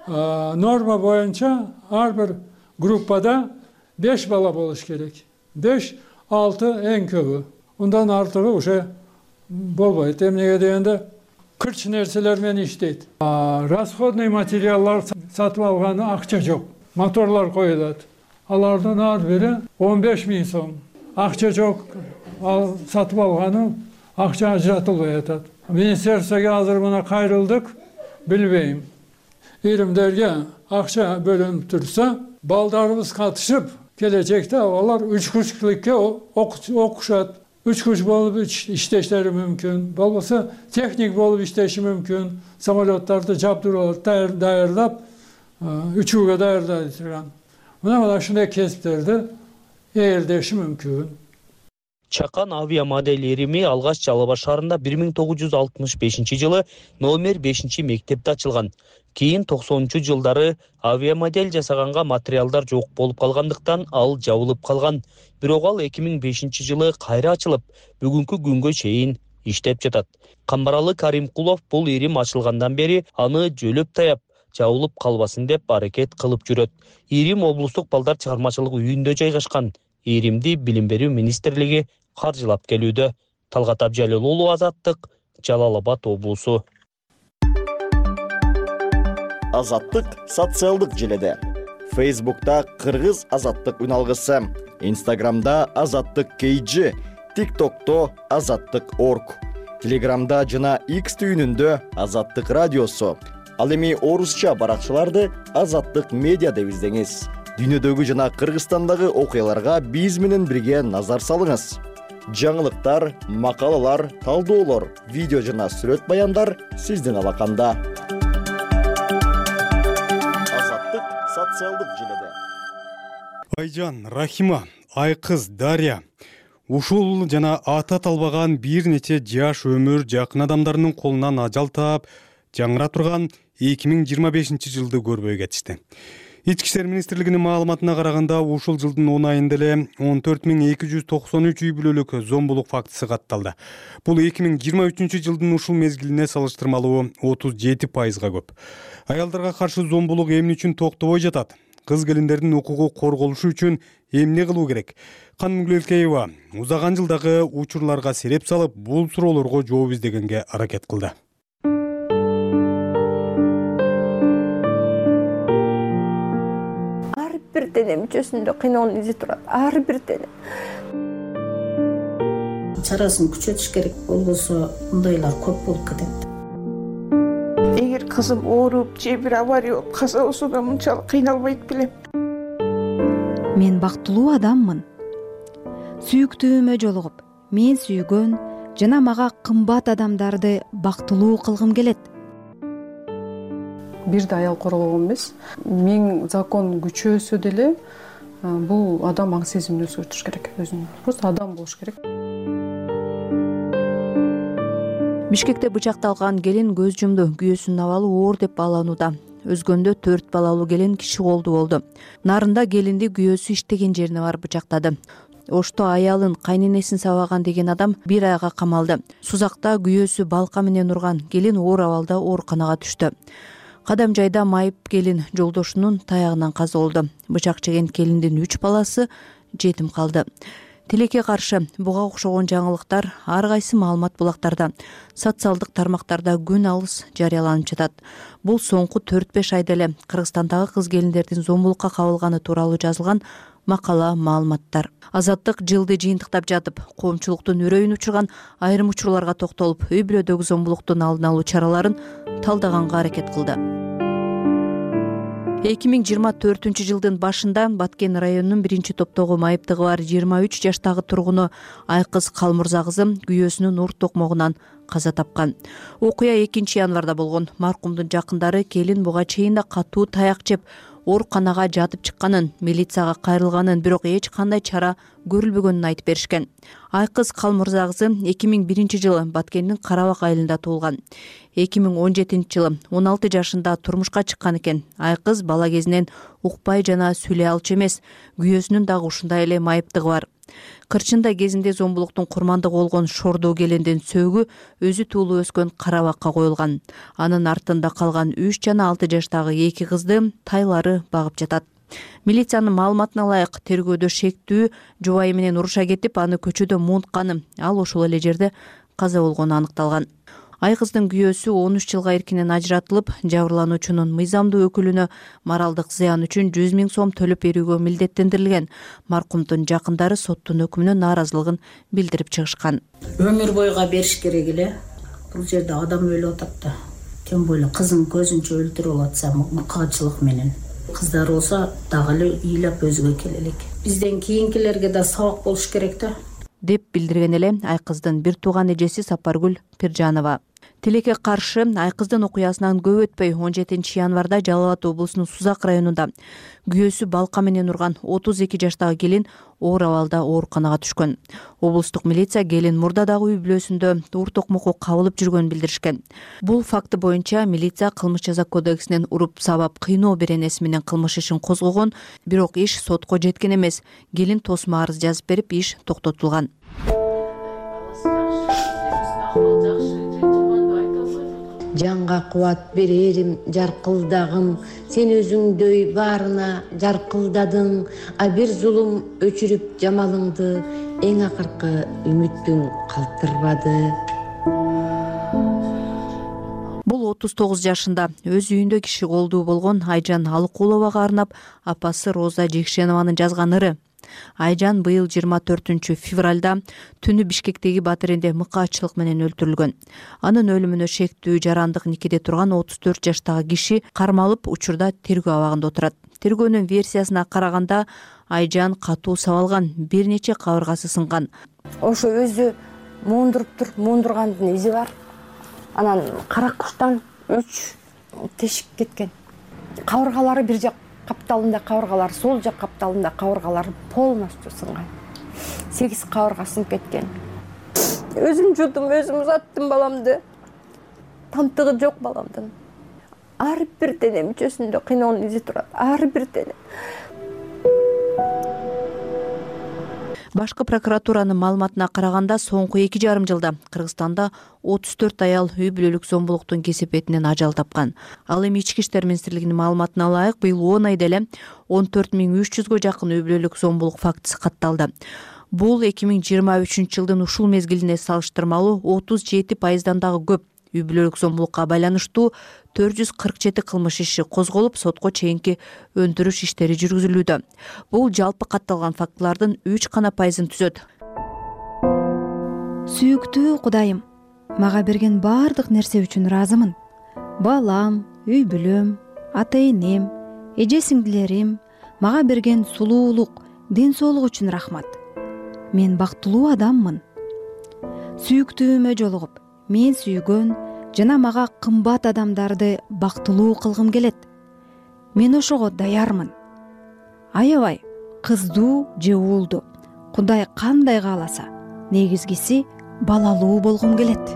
Speaker 15: норма боюнча ар бир группада беш бала болуш керек. беш алты эң көбү. Ундан артыгы уже болбойт. Эмнеге дегенде кырч нерселер менен иштейт. Расходный материалдар сатып алганы акча жок. Моторлор коюлат. Алардын ар бири он беш миң сом. Акча жок. Ал сатып алганы акча ажыратылбай атат. Министерствоге азыр мына кайрылдык, билбейм. Иримдерге акча бөлүнүп турса, балдарыбыз катышып, келечекте алар үч күчлүккө окушат. Үч күч болуп иштештери мүмкүн. Болбосо техник болуп иштеши мүмкүн. Самолеттарды жабдырып, даярдап, үчүүгө даярдай турган. Мына ушундай кесиптерди ээлдеши мүмкүн.
Speaker 13: Чакан авиамодель ирими алгач Жалал Абад шаарында бир миң тогуз жүз алтымыш бешинчи жылы номер бешинчи мектепте ачылган. Кийин токсонунчу жылдары авиамодель жасаганга материалдар жок болуп калгандыктан ал жабылып калган. Бирок ал эки миң бешинчи жылы кайра ачылып, бүгүнкү күнгө чейин иштеп жатат. Камбаралы Каримкулов бул ирим ачылгандан бери аны жөлөп таяп, жабылып калбасын деп аракет кылып жүрөт. Ирим облустук балдар чыгармачылык үйүндө жайгашкан. Иримди Билим берүү министрлиги каржылап келүүдө. Талгат Абжалил уулу, Азаттык, Жалал Абад облусу.
Speaker 16: Азаттык социалдык желеде. Фейсбукта Кыргыз Азаттык үналгысы, Инстаграмда Азаттык кей джи, ТикТокто Азаттык точка орг, Телеграмда жана X түйүнүндө Азаттык радиосу. Ал эми орусча баракчаларды Азаттык медиа деп издеңиз. Дүйнөдөгү жана Кыргызстандагы окуяларга биз менен бирге назар салыңыз. Жаңылыктар, макалалар, талдоолор, видео жана сүрөт баяндар сиздин алаканда. Азаттык социалдык желеде.
Speaker 1: Айжан, Рахима, Айкыз, Дарья. Ушул жана ата талбаган бир нече жаш өмүр жакын адамдарынын колунан ажал таап, жаңыра турган эки миң жыйырма бешинчи жылды көрбөй кетишти. Ички иштер министрлигинин маалыматына караганда, ушул жылдын он айында эле он төрт миң эки жүз токсон үч үй бүлөлүк зомбулук фактысы катталды. Бул эки миң жыйырма үчүнчү жылдын ушул мезгилине салыштырмалуу отуз жети пайызга көп. Аялдарга каршы зомбулук эмне үчүн токтобой жатат? Кыз келиндердин укугу корголушу үчүн эмне кылуу керек? Канымгүл Элкеева узаган жылдагы учурларга сереп салып, бул суроолорго жооп издегенге аракет кылды.
Speaker 17: Ар бир дене мүчөсүндө кыйноонун изи турат. Ар бир дене.
Speaker 18: Чарасын күчөтүш керек, болбосо мындайлар көп болуп кетет.
Speaker 17: Эгер кызым ооруп же бир авария болуп каза болсо да мынчалык кыйналбайт белем.
Speaker 14: Мен бактылуу адаммын. Сүйүктүүмө жолугуп, мен сүйгөн жана мага кымбат адамдарды бактылуу кылгым келет.
Speaker 19: Бир да аял корголгон эмес. Миң закон күчөөсө деле бул адам аң сезимин өзгөртүш керек өзүнүн. Просто адам болуш керек.
Speaker 14: Бишкекте бычакталган келин көз жумду. Күйөөсүнүн абалы оор деп бааланууда. Өзгөндө төрт балалуу келин киши колду болду. Нарында келинди күйөөсү иштеген жерине барып бычактады. Ошто аялын кайненесин сабаган деген адам бир айга камалды. Сузакта күйөөсү балка менен урган келин оор абалда ооруканага түштү. Кадам жайда майып келин жолдошунун таягынан каза болду. Бычак жеген келиндин үч баласы жетим калды. Тилекке каршы буга окшогон жаңылыктар ар кайсы маалымат булактарда, социалдык тармактарда күн алыс жарыяланып жатат. Бул соңку төрт беш айда эле Кыргызстандагы кыз келиндердин зомбулукка кабылганы тууралуу жазылган макала, маалыматтар. Азаттык жылды жыйынтыктап жатып, коомчулуктун үрөйүн учурган айрым учурларга токтолуп, үй бүлөдөгү зомбулуктун алдын алуу чараларын талдаганга аракет кылды. эки миң жыйырма төртүнчү жылдын башында Баткен районунун биринчи топтогу майыптыгы бар жыйырма үч жаштагы тургуну Айкыз Калмырза кызы күйөөсүнүн урт токмогунан каза тапкан. Окуя экинчи январда болгон. Маркумдун жакындары келин буга чейин да катуу таяк жеп, ооруканага жатып чыкканын, милицияга кайрылганын, бирок эч кандай чара көрүлбөгөнүн айтып беришкен. Айкыз Калмырза кызы эки миң биринчи жылы Баткендин Карабак айылында туулган. эки миң он жетинчи жылы он алты жашында турмушка чыккан экен. Айкыз бала кезинен укпай жана сүйлөй алчу эмес. Күйөөсүнүн дагы ушундай эле майыптыгы бар.
Speaker 20: кырчындай кезинде зомбулуктун курмандыгы болгон Шордоо келендин сөөгү өзү туулуп өскөн Карабакка коюлган. Анын артында калган үч жана алты жаштагы эки кызды тайлары багып жатат. Милициянын маалыматына ылайык, тергөөдө шектүү жубайы менен уруша кетип, аны көчөдө муунтканы, ал ошол эле жерде каза болгону аныкталган. Айкыздын күйөөсү он үч жылга эркинен ажыратылып, жабырлануучунун мыйзамдуу өкүлүнө моралдык зыян үчүн жүз миң сом төлөп берүүгө милдеттендирилген. Маркумдун жакындары соттун өкүмүнө нааразылыгын билдирип чыгышкан.
Speaker 18: Өмүр бойга бериш керек эле. Бул жерде адам өлүп атат да. Тем более кызын көзүнчө өлтүрүп атса, мыкаачылык менен. Кыздар болсо дагы эле ыйлап өзгө келелик. Бизден кийинкилерге да сабак болуш керек да,
Speaker 20: деп билдирген эле Айкыздын бир тууган эжеси Сапаргүл Пиржанова. Тилекке каршы Айкыздын окуясынан көп өтпөй он жетинчи январда Жалал Абад облусунун Сузак районунда күйөөсү балка менен урган отуз эки жаштагы келин оор абалда ооруканага түшкөн. Облустук милиция келин мурдадагы үй бүлөсүндө уур токмокко кабылып жүргөнүн билдиришкен. Бул факты боюнча милиция кылмыш жаза кодексинен уруп сабап кыйноо беренеси менен кылмыш ишин козгогон, бирок иш сотко жеткен эмес. Келин тосмо арыз жазып берип, иш токтотулган.
Speaker 21: Жанга кубат берерим жаркылдагым, сен өзүңдөй баарына жаркылдадың, а бир зулум өчүрүп жамалыңды, эң акыркы үмүттүң калтырбады.
Speaker 20: Бул отуз тогуз жашында өз үйүндө киши колдуу болгон Айжан Алыкуловага арнап апасы Роза Жекшенованын жазган ыры. Айжан быйыл жыйырма төртүнчү февралда түнү Бишкектеги батиренде мыкаачылык менен өлтүрүлгөн. Анын өлүмүнө шектүү жарандык никеде турган отуз төрт жаштагы киши кармалып, учурда тергөө абагында отурат. Тергөөнүн версиясына караганда Айжан катуу сабалган, бир нече кабыргасы сынган.
Speaker 22: Ошо өзү муундуруптур, муундургандын изи бар. Анан кара куштан үч тешик кеткен. Кабыргалары бир жак капталында кабыргалар, сол жак капталында кабыргалары полностью сынган. сегиз кабыргасын кеткен. Өзүм жудум, өзүм узаттым баламды. Тамтыгы жок баламдын. Ар бир дене мүчөсүндө кыйноонун изи турат. Ар бир дене.
Speaker 20: Башкы прокуратуранын маалыматына караганда, соңку эки жарым жылда Кыргызстанда отуз төрт аял үй бүлөлүк зомбулуктун кесепетинен ажал тапкан. Ал эми Ички иштер министрлигинин маалыматына ылайык, быйыл он айда эле он төрт миң үч жүзгө жакын үй бүлөлүк зомбулук фактысы катталды. Бул эки миң жыйырма үчүнчү жылдын ушул мезгилине салыштырмалуу отуз жети пайыздан дагы көп. Үй бүлөлүк зомбулукка байланыштуу төрт жүз кырк жети кылмыш иши козголуп, сотко чейинки өндүрүш иштери жүргүзүлүүдө. Бул жалпы катталган фактылардын үч гана пайызын түзөт.
Speaker 23: Сүйүктүү Кудайым, мага берген баардык нерсе үчүн ыраазымын. Балам, үй бүлөм, ата-энем, эже сиңдилерим, мага берген сулуулук, ден соолук үчүн рахмат. Мен бактылуу адаммын. Сүйүктүүмө жолугуп, мен сүйгөн жана мага кымбат адамдарды бактылуу кылгым келет. Мен ошого даярмын. Аябай кыздуу же уулду, Кудай кандай кааласа, негизгиси балалуу болгум келет.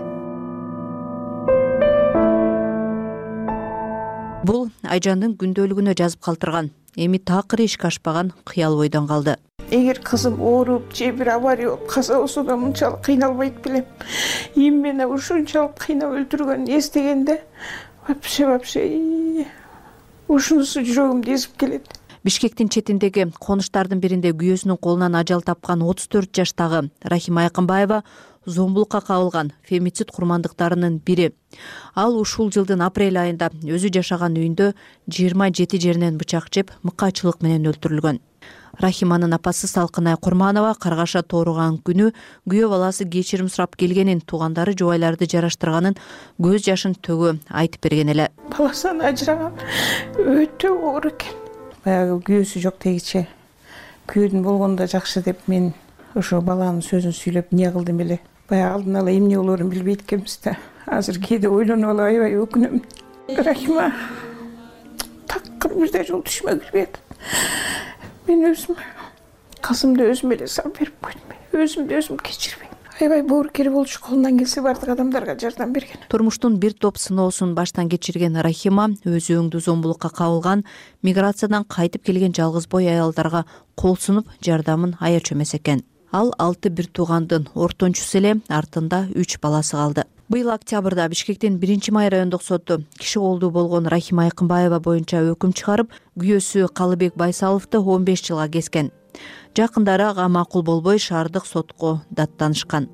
Speaker 20: Бул Айжандын күндөлүгүнө жазып калтырган. Эми такыр ишке ашпаган кыял ойдон калды.
Speaker 17: Эгер кызым ооруп же бир авария болуп каза болсо да мынчалык кыйналбайт белем. Им мени ушунчалык кыйнап өлтүргөнүн эстегенде вообще вообще ушунусу жүрөгүмдү эзип келет.
Speaker 20: Бишкектин четиндеги конуштардын биринде күйөөсүнүн колунан ажал тапкан отуз төрт жаштагы Рахима Айкынбаева зомбулукка кабылган фемицид курмандыктарынын бири. Ал ушул жылдын апрель айында өзү жашаган үйүндө жыйырма жети жеринен бычак жеп, мыкаачылык менен өлтүрүлгөн. Рахиманын апасы Салкынай Курманова каргаша тооруган күнү күйөө баласы кечирим сурап келгенин, туугандары жубайларды жараштырганын көз жашын төгө айтып берген эле.
Speaker 17: Баласынан ажыраган өтө оор экен. Баягы күйөөсү жок дегиче күйөөдүн болгондо жакшы деп мен ошо баланын сөзүн сүйлөп эмне кылдым эле. Баягы алдын ала эмне болоорун билбейт экенбиз да. Азыр кээде ойлонуп алып аябай өкүнөм. Рахима такыр бизде жол түшмөгүл берет. Мен өзүм кызымды өзүм эле сап берип койдум. Өзүмдү өзүм кечирбейм. Аябай боорукер болчу, колунан келсе бардык адамдарга жардам берген.
Speaker 20: Турмуштун бир топ сыноосун баштан кечирген Рахима өз өңдүү зомбулукка кабылган, миграциядан кайтып келген жалгыз бой аялдарга кол сунуп жардамын аячу эмес экен. ал алты бир туугандын ортончусу эле, артында үч баласы калды. Быйыл октябрда Бишкектин биринчи май райондук соту киши колдуу болгон Рахима Айкынбаева боюнча өкүм чыгарып, күйөөсү Калыбек Байсаловду он беш жылга кескен. Жакындары ага макул болбой шаардык сотко даттанышкан.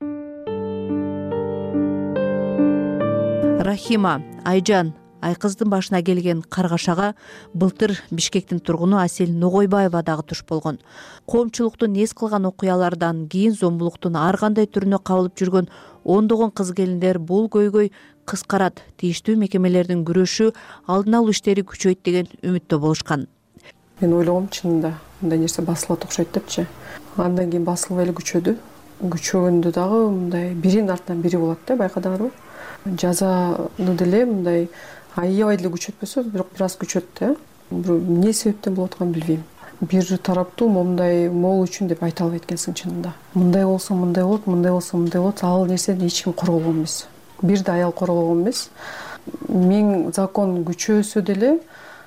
Speaker 20: Рахима Айжан Айкыздын башына келген каргашага былтыр Бишкектин тургуну Асел Ногойбаева дагы туш болгон. Коомчулуктун эс кылган окуялардан кийин зомбулуктун ар кандай түрүнө кабылып жүргөн ондогон кыз келиндер бул көйгөй кыскарат, тийиштүү мекемелердин күрөшү, алдын алуу иштери күчөйт деген үмүттө болушкан.
Speaker 19: Мен ойлогом чынында мындай нерсе басылат окшойт депчи. Андан кийин басылып эле күчөдү. Күчөгөндө дагы мындай биринин артынан бири болот да, байкадыңарбы? Жазаны деле мындай аябай деле күчөтпөсө, бирок бир аз күчөт да. Эмне себептен болуп атканын билбейм. Бир тараптуу момундай могул үчүн деп айта албайт экенсиң чынында. Мындай болсо мындай болот, мындай болсо мындай болот. Ал нерсени эч ким коргогон эмес. Бир да аял коргогон эмес. Миң закон күчөөсө деле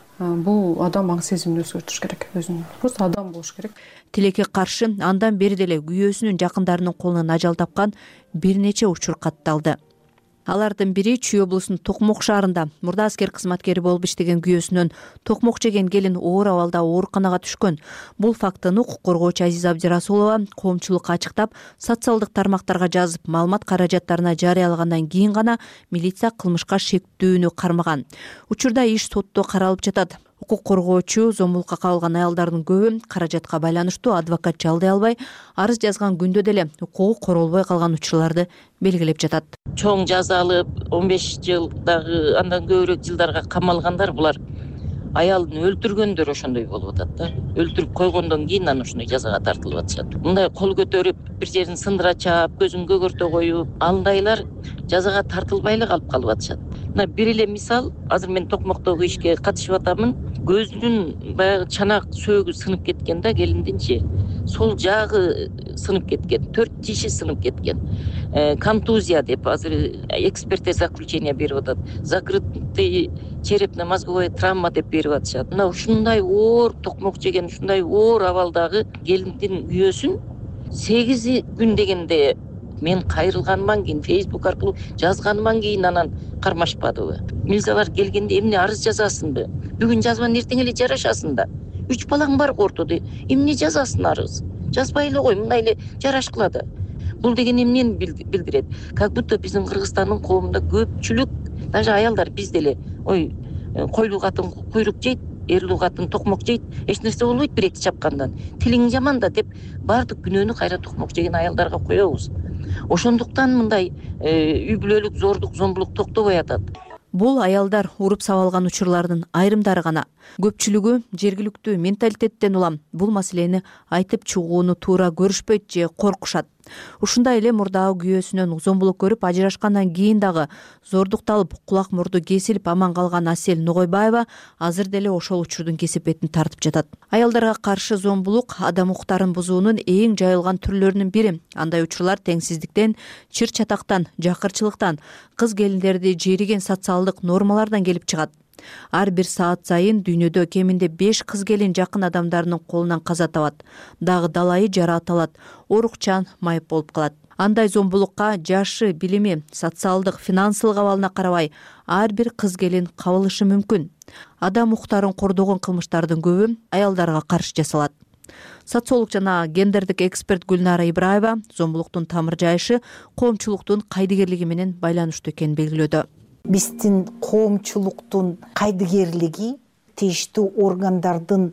Speaker 19: бул адам аң сезимин өзгөртүш керек, өзүн. Просто адам болуш керек.
Speaker 20: Тилекке каршы андан бери деле күйөөсүнүн жакындарынын колунан ажал тапкан бир нече учур катталды. Алардын бири Чүй облусунун Токмок шаарында мурда аскер кызматкери болуп иштеген күйөөсүнөн токмок жеген келин оор абалда ооруканага түшкөн. Бул фактыны укук коргоочу Азиза Абдирасулова коомчулукка ачыктап, социалдык тармактарга жазып, маалымат каражаттарына жарыялагандан кийин гана милиция кылмышка шектүүнү кармаган. Учурда иш сотто каралып жатат. Укук коргоочу зомбулукка кабылган аялдардын көбү каражатка байланыштуу адвокат жалдый албай, арыз жазган күндө деле укугу королбой калган учурларды белгилеп жатат.
Speaker 2: Чоң жаза алып, он беш жыл дагы андан көбүрөөк жылдарга камалгандар булар аялын өлтүргөндөр ошондой болуп атат да. Өлтүрүп койгондон кийин анан ошондой жазага тартылып атышат. Мындай кол көтөрүп, бир жерин сындыра чаап, көзүн көгөртө коюп, андайлар жазага тартылбай эле калып калып атышат. Мына бир эле мисал, азыр мен Токмоктогу ишке катышып атамын. Көзүнүн баягы чанак сөөгү сынып кеткен да, келиндинчи. Сол жагы сынып кеткен, төрт тиши сынып кеткен. Контузия деп азыр экспертный заключение берип атат. Закрытый черепно-мозговая травма деп берип атышат. Мына ушундай оор токмок жеген, ушундай оор абалдагы келиндин күйөөсүн сегиз күн дегенде мен кайрылганыман кийин, Facebook аркылуу жазганыман кийин анан кармашпадыбы. Милициялар келгенде эмне арыз жазасыңбы? Бүгүн жазбан эртең эле жарашасың да. Үч балаң бар ортодо. Эмне жазасың арыз? Жазбай эле кой, мындай эле жарашкыла да. Бул деген эмнени билдирет? Как будто биздин Кыргызстандын коомунда көпчүлүк, даже аялдар биз деле, ой, койлуу катын куйрук жейт, эрлүү катын токмок жейт, эч нерсе болбойт бир эки чапкандан. Тилиң жаман да деп баардык күнөөнү кайра токмок жеген аялдарга коебуз. Ошондуктан мындай үй бүлөлүк зордук, зомбулук токтобой атат.
Speaker 20: Бул аялдар уруп сабалган учурлардын айрымдары гана. Көпчүлүгү жергиликтүү менталитеттен улам бул маселени айтып чыгууну туура көрүшпөйт же коркушат. Ушундай эле мурдагы күйөөсүнөн зомбулук көрүп ажырашкандан кийин дагы зордукталып, кулак мурду кесилип аман калган Асел Ногойбаева азыр деле ошол учурдун кесепетин тартып жатат. Аялдарга каршы зомбулук адам укуктарын бузуунун эң жайылган түрлөрүнүн бири. Андай учурлар теңсиздиктен, чыр чатактан, жакырчылыктан, кыз келиндерди жериген социалдык нормалардан келип чыгат. Ар бир саат сайын дүйнөдө кеминде беш кыз келин жакын адамдарынын колунан каза табат. Дагы далайы жарааталат, оорукчан, майып болуп калат. Андай зомбулукка жашы, билими, социалдык, финансылык абалына карабай ар бир кыз келин кабылышы мүмкүн. Адам укуктарын кордогон кылмыштардын көбү аялдарга каршы жасалат. Социолог жана гендердик эксперт Гүлнара Ибраева зомбулуктун тамыр жайышы коомчулуктун кайдыгерлиги менен байланыштуу экенин белгилөөдө.
Speaker 4: Биздин коомчулуктун кайдыгерлиги, тийиштүү органдардын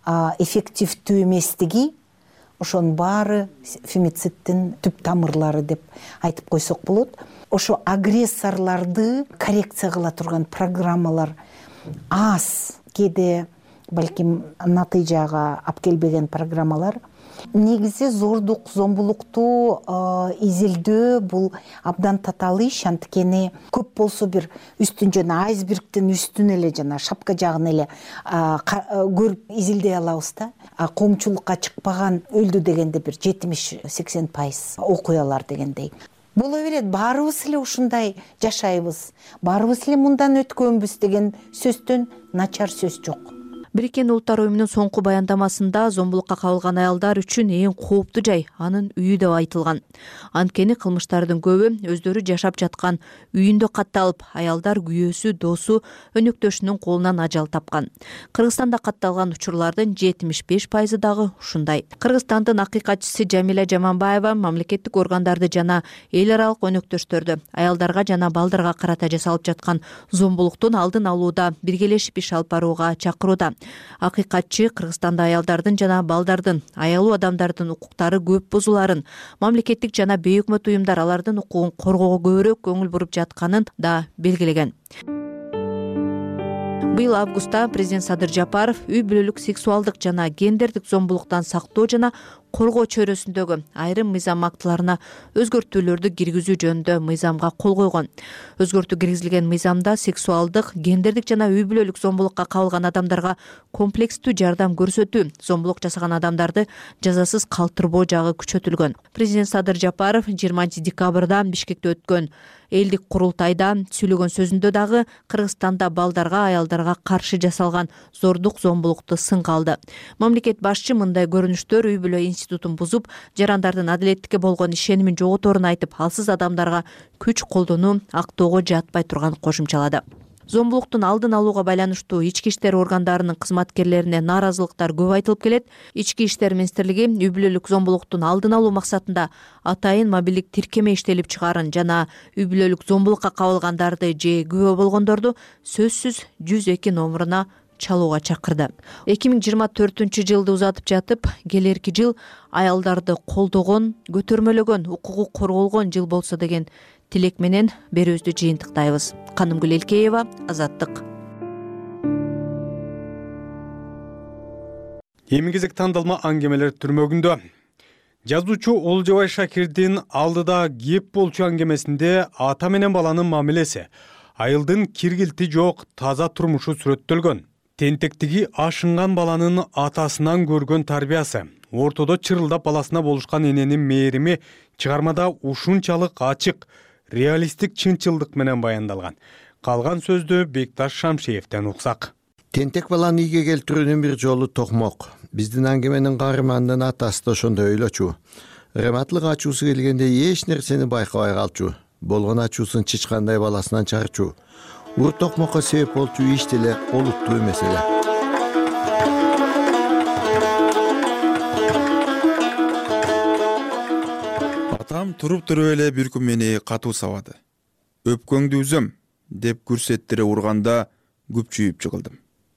Speaker 4: эффективдүү эместиги, ошонун баары фемицидтин түп тамырлары деп айтып койсок болот. Ошо агрессорлорду коррекция кыла турган программалар аз, кээде балким натыйжага алып келбеген программалар. Негизи зордук, зомбулукту изилдөө бул абдан татаал иш, анткени көп болсо бир үстүн жана айсбергдин үстүн эле жана шапка жагын эле көрүп изилдей алабыз да. Коомчулукка чыкпаган өлдү дегенде бир жетимиш сексен пайыз окуялар дегендей. Боло берет, баарыбыз эле ушундай жашайбыз, баарыбыз эле мындан өткөнбүз деген сөздөн начар сөз жок.
Speaker 20: Бириккен Улуттар уюмунун соңку баяндамасында зомбулукка кабылган аялдар үчүн эң кооптуу жай анын үйү деп айтылган. Анткени кылмыштардын көбү өздөрү жашап жаткан үйүндө катталып, аялдар күйөөсү, досу, өнөктөшүнүн колунан ажал тапкан. Кыргызстанда катталган учурлардын жетимиш беш пайызы дагы ушундай. Кыргызстандын акыйкатчысы Жамиля Жаманбаева мамлекеттик органдарды жана эл аралык өнөктөштөрдү аялдарга жана балдарга карата жасалып жаткан зомбулуктун алдын алууда биргелешип иш алып барууга чакырууда. Акыйкатчы Кыргызстанда аялдардын жана балдардын, аялуу адамдардын укуктары көп бузуларын, мамлекеттик жана бейөкмөт уюмдар алардын укугун коргоого көбүрөөк көңүл буруп жатканын да белгилеген. Быйыл августта президент Садыр Жапаров үй бүлөлүк сексуалдык жана гендердик зомбулуктан сактоо жана коргоо чөйрөсүндөгү айрым мыйзам актыларына өзгөртүүлөрдү киргизүү жөнүндө мыйзамга кол койгон. Өзгөртүү киргизилген мыйзамда сексуалдык, гендердик жана үй бүлөлүк зомбулукка кабылган адамдарга комплекстүү жардам көрсөтүү, зомбулук жасаган адамдарды жазасыз калтырбоо жагы күчөтүлгөн. Президент Садыр Жапаров жыйырманчы декабрда Бишкекте өткөн элдик курултайда сүйлөгөн сөзүндө дагы Кыргызстанда балдарга, аялдарга каршы жасалган зордук, зомбулукту сынга алды. Мамлекет башчы мындай көрүнүштөр үй бүлө институтун бузуп, жарандардын адилеттикке болгон ишенимин жоготорун айтып, алсыз адамдарга күч колдонуу актоого жатпай турганын кошумчалады. Зомбулуктун алдын алууга байланыштуу ички иштер органдарынын кызматкерлерине нааразылыктар көп айтылып келет. Ички иштер министрлиги үй бүлөлүк зомбулуктун алдын алуу максатында атайын мобилдик тиркеме иштелип чыгаарын жана үй бүлөлүк зомбулукка кабылгандарды же күбө болгондорду сөзсүз жүз эки номуруна чалууга чакырды. эки миң жыйырма төртүнчү жылды узатып жатып, келерки жыл аялдарды колдогон, көтөрмөлөгөн, укугу корголгон жыл болсо деген тилек менен берүүбүздү жыйынтыктайбыз. Канымгүл Элкеева, Азаттык.
Speaker 1: Эми кезек тандалма аңгемелер түрмөгүндө. Жазуучу Олжобай Шакирдин алдыда кеп болчу аңгемесинде ата менен баланын мамилеси, айылдын киргилти жок таза турмушу сүрөттөлгөн. Тентектиги ашынган баланын атасынан көргөн тарбиясы, ортодо чырылдап баласына болушкан эненин мээрими чыгармада ушунчалык ачык, реалисттик чынчылдык менен баяндалган. Калган сөздү Бекташ Шамшиевден уксак.
Speaker 3: Тентек баланы ийге келтирүүнүн бир жолу токмок. Биздин аңгеменин каарманынын атасы да ошондой ойлочу. Рематлык ачуусу келгенде эч нерсени байкабай калчу. Болгон ачуусун чычкандай баласынан чарчу. Ур токмокко себеп болчу иш деле олуттуу эмес эле.
Speaker 5: Атам туруп туруп эле бир күн мени катуу сабады. Өпкөңдү үзөм деп күрсеттире урганда күпчүйүп жыгылдым.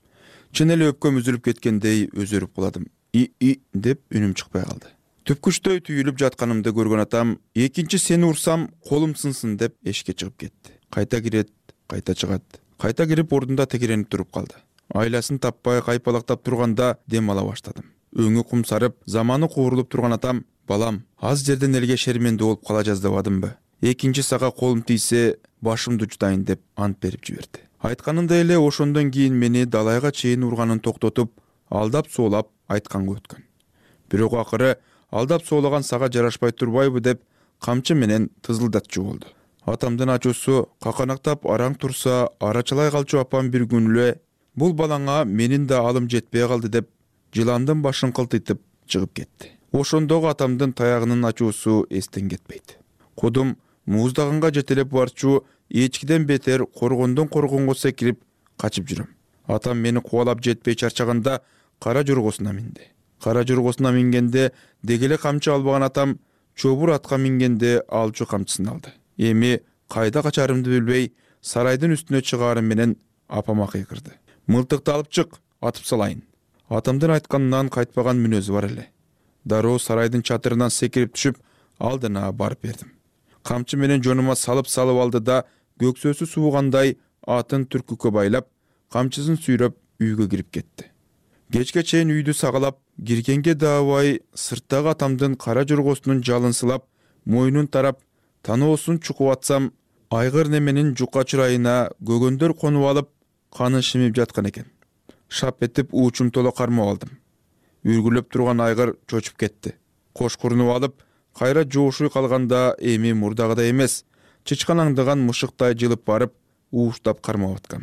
Speaker 5: Чын эле өпкөм үзүлүп кеткендей өзөрүп куладым. И-и деп үнүм чыкпай калды. Түпкүчтөй түйүлүп жатканымды көргөн атам экинчи сени урсам колум сынсын деп эшикке чыгып кетти. Кайта кирет, кайта чыгат. Кайта кирип ордунда текеренип туруп калды. Айласын таппай кайпалактап турганда дем ала баштадым. Өңү кумсарып, заманы куурулуп турган атам: "Балам, аз жерден элге шерменде болуп кала жаздабадымбы? Экинчи сага колум тийсе, башымды жутайын" деп ант берип жиберди. Айтканындай эле ошондон кийин мени далайга чейин урганын токтотуп, алдап соолап айтканга өткөн. Бирок акыры алдап соолаган сага жарашпай турбайбы деп камчы менен тызылдатчу болду. Атамдын ачуусу каканактап араң турса, арачалай калчу апам бир күн эле "Бул балаңа менин да алым жетпей калды" деп жыландын башын кылтыйтып чыгып кетти. Ошондогу атамдын таягынын ачуусу эстен кетпейт. Кудум муздагынга жетелеп барчу, эчкиден бетер коргондон коргонго секирип качып жүрөм. Атам мени кубалап жетпей чарчаганда кара жоргосуна минди. Кара жоргосуна мингенде дегеле камчы албаган атам чобур атка мингенде алчу камчысын алды. Эми кайда качарымды билбей, сарайдын үстүнө чыгаарым менен апама кыйкырды: "Мылтыкты алып чык, атып салайын." Атамдын айтканынан кайтпаган мүнөзү бар эле. Дароо сарайдын чатырынан секирип түшүп, алдына барып бердим. Камчы менен жонума салып салып алды да көксөсү суугандай атын түркүккө байлап, камчысын сүйрөп үйгө кирип кетти. Кечке чейин үйдү сагалап, киргенге даабай сырттагы атамдын кара жоргосунун жалын сылап, мойнун тарап, таноосун чукуп атсам, айгыр неменин жука чырайына көгөндөр конуп алып, каны шимип жаткан экен. Шап этип уучум толо кармап алдым. Үргүлөп турган айгыр чочуп кетти. Кошкурунуп алып, кайра жоошуй калганда эми мурдагыдай эмес, чычкан аңдыган мышыктай жылып барып, ууштап кармап аткан.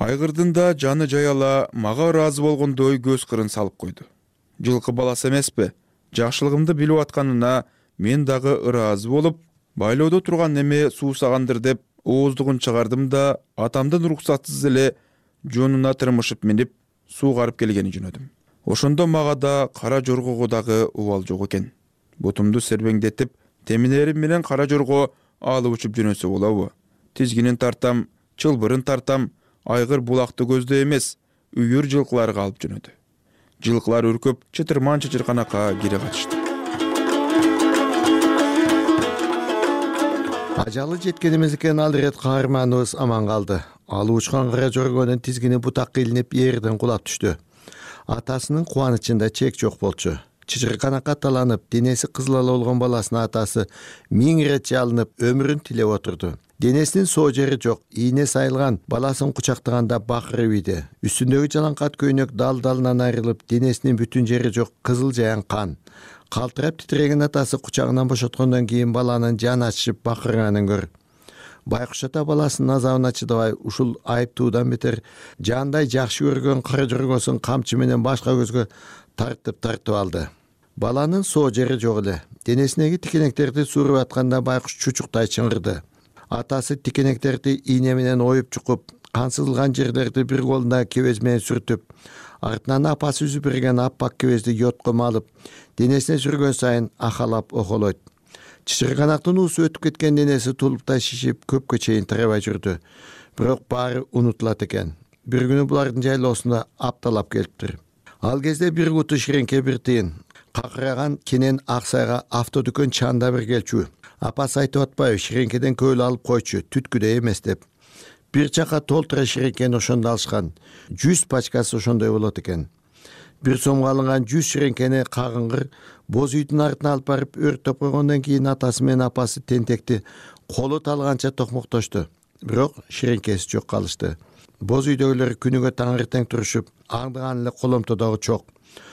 Speaker 5: Айгырдын да жаны жаяла мага ыраазы болгондой көз кырын салып койду. Жылкы баласы эмеспи? Жакшылыгымды билип атканына мен дагы ыраазы болуп, байлоодо турган неме суусагандыр деп ооздугун чыгардым да атамдын уруксатсыз эле жонуна тырмышып минип суугарып келгени жөнөдүм. Ошондо мага да кара жоргого дагы убал жок экен. Бутумду сербеңдетип, теминерим менен кара жорго алып учуп жөнөсө болобу? Тизгинин тартам, чылбырын тартам, айгыр булакты көздө эмес, үйүр жылкыларга алып жөнөдү. Жылкылар үркөп, чытырман чычырканакка кире катышты.
Speaker 3: Ажалы жеткенimiz экен ал ирет каарманыбыз аман калды. Алып учкан кара жоргонун тизгини бутакка илинип жерден кулап түштү. Атасынын кубанычында чек жок болчу. Чычырканакка таланып, денеси кызылала болгон баласынын атасы миң ирет жалынып, өмүрүн тилеп отурду. Денесинин соо жери жок, ийне сайылган, баласын кучактаганда бакырып ийди. Үстүндөгү жалаңкат көйнөк дал-далынан айрылып, денесинин бүтүн жери жок, кызыл жаян кан. Калтырап титиреген атасы кучагынан бошоткондон кийин баланын жаны ачышып бакырганын көр. Байкуш ата баласынын азабына чыдабай, ушул айыптуудан бетер жандай жакшы көргөн кара жоргосун камчы менен башка көзгө тартып тартып алды. Баланын соо жери жок эле. Денесиндеги тикенектерди сууруп атканда байкуш чучуктай чыңырды. Атасы тикенектерди ийне менен оюп чукуп, кан сызылган жерлерди бир колунда кебез менен сүртүп, артынан апасы үзүп берген аппак кебезди йотко малып, денесине сүргөн сайын ахалап охолойт. Чычырканактын уусу өтүп кеткен денеси тулуптай шишип, көпкө чейин тарабай жүрдү. Бирок баары унутулат экен. Бир күнү булардын жайлоосунда апталап келиптир. Ал кезде бир куту ширеңке бир тыйын. Какыраган кенен Аксайга автодүкөн чанда бир келчү. Апасы айтып атпайбы, ширеңкеден көөл алып койчу, түткүдө эмес деп. Бир чака толтура ширеңкени ошондо алышкан. жүз пачкасы ошондой болот экен. Бир сомго алынган жүз ширеңкени кагыңгыр боз үйдүн артына алып барып өрттөп койгондон кийин атасы менен апасы тентекти колу талганча токмоктошту. Бирок ширеңкеси жок калышты. Боз үйдөгүлөр күнүгө таңертең турушуп, аңдыган эле коломтодогу чок.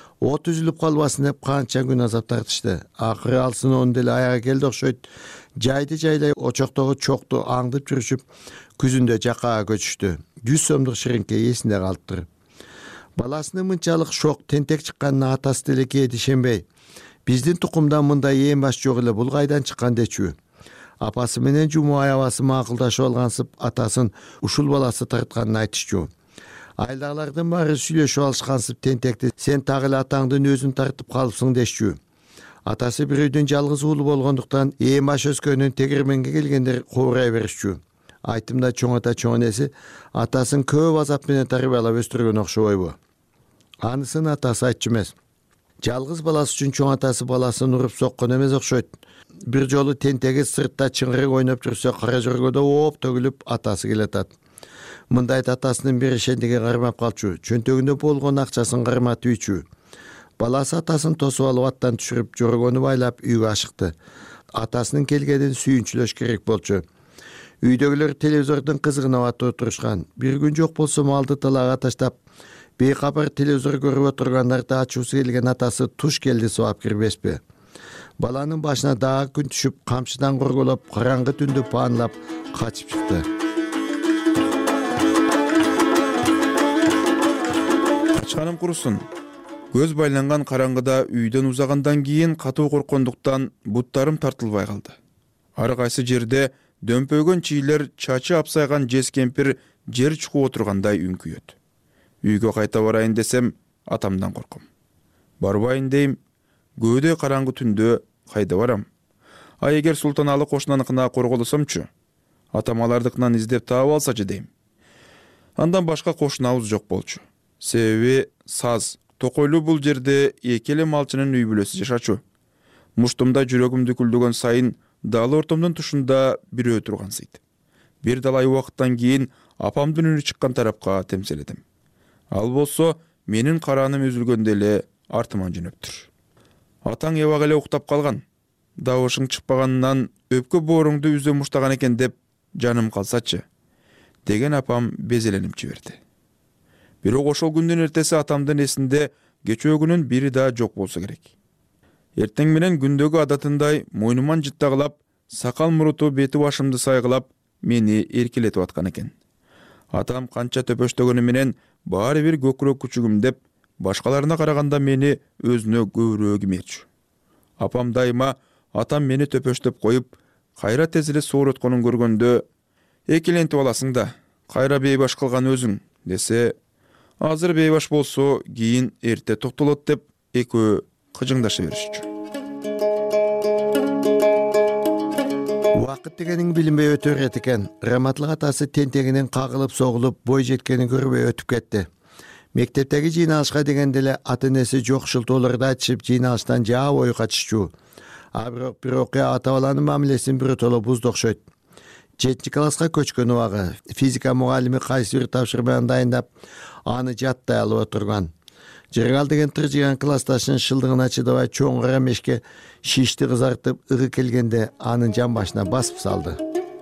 Speaker 3: От үзүлүп калбасын деп канча күн азап тартышты. Акыры алсын он деле аяга келди окшойт. Жайды жайлай очоктогу чокту аңдып жүрүшүп, күзүндө жакаага көчүштү. жүз сомдук ширеңке эсинде калыптыр. Баласынын мынчалык шок тентек чыкканына атасы деле кээде ишенбей, биздин тукумдан мындай ээн баш жок эле, бул кайдан чыккан дечү. Апасы менен жуму аябасы макулдашып алгансып, атасын ушул баласы тартканын айтышчу. Айдагылардын баары сүйлөшүп алышкансып, тентекти сен так эле атаңдын өзүн тартып калыпсың дешчү. Атасы бир үйдүн жалгыз уулу болгондуктан ээн баш өскөнүн тегирменге келгендер кобурай беришчү. Айтымда чоң ата чоң энеси атасын көп азап менен тарбиялап өстүргөн окшобойбу? Анысын атасы айтчу эмес. Жалгыз баласы үчүн чоң атасы баласын уруп соккон эмес окшойт. Бир жолу тентеги сыртта чыңгырык ойноп жүрсө, кара жоргодо ооп төгүлүп атасы келатат. Мындайт атасынын беришендиги кармап калчу, чөнтөгүндө болгон акчасын карматып ийчү. Баласы атасын тосуп алып аттан түшүрүп, жоргону байлап үйгө ашыкты. Атасынын келгенин сүйүнчүлөш керек болчу. Үйдөгүлөр телевизордун кызыгына батып отурушкан. Бир күн жок болсо малды талаага таштап, бейкабар телевизор көрүп отургандарды ачуусу келген атасы туш келди сабап кирбеспи. Баланын башына дагы күн түшүп, камчыдан корголоп, караңгы түндү паанлап качып чыкты.
Speaker 5: Качканым курусун. Көз байланган караңгыда үйдөн узагандан кийин катуу корккондуктан буттарым тартылбай калды. Ар кайсы жерде дөмпөгөн чийлер чачы апсайган жез кемпир жер чукуп отургандай үңкүйөт. Үйгө кайта барайын десем, атамдан корком. Барбайын дейм, көөдө караңгы түндө кайда барам? А эгер Султаналы кошунаныкына корголосомчу, атам алардыкынан издеп таап алсачы дейм. Андан башка кошунабыз жок болчу. Себеби саз, токойлуу бул жерде эки эле малчынын үй бүлөсү жашачу. Муштумда жүрөгүмдү күлдөгөн сайын дал ортомдун тушунда бирөө тургансыйт. Бир далай убакыттан кийин апамдын үнү чыккан тарапка темселедим. Ал болсо менин карааным үзүлгөндө эле артыман жөнөптүр. Атаң эбак эле уктап калган. Дабышың чыкпаганынан өпкө бооруңду үзө муштаган экен деп жаным калсачы, деген апам безеленип жиберди. Бирок ошол күндүн эртеси атамдын эсинде кечөөгүнүн бири да жок болсо керек. Эртең менен күндөгү адатындай мойнуман жыттагылап, сакал муруту бети башымды сайгылап, мени эркелетип аткан экен. Атам канча төпөштөгөнү менен баары бир көкүрөк күчүгүм деп башкаларына караганда мени өзүнө көбүрөөк имечү. Апам дайыма атам мени төпөштөп коюп, кайра тез эле соорутконун көргөндө экилентип аласың да, кайра бейбаш кылган өзүң десе, азыр бейбаш болсо кийин эрте токтолот деп экөө кыжыңдаша беришчү.
Speaker 3: Убакыт дегениң билинбей өтө берет экен. Раматлык атасы тентегинен кагылып согулуп, бой жеткенин көрбөй өтүп кетти. Мектептеги жыйналышка дегенде эле ата-энеси жок шылтоолорду айтышып, жыйналыштан жаа бою качышчу. А бирок бир окуя ата баланын мамилесин биротоло бузду окшойт. жетинчи класска көчкөн убагы физика мугалими кайсы бир тапшырманы дайындап, аны жаттай алып отурган. Жыргал деген тыржыган классташынын шылдыгына чыдабай чоң кара мешке шишти кызартып ыгы келгенде анын жан башына басып салды.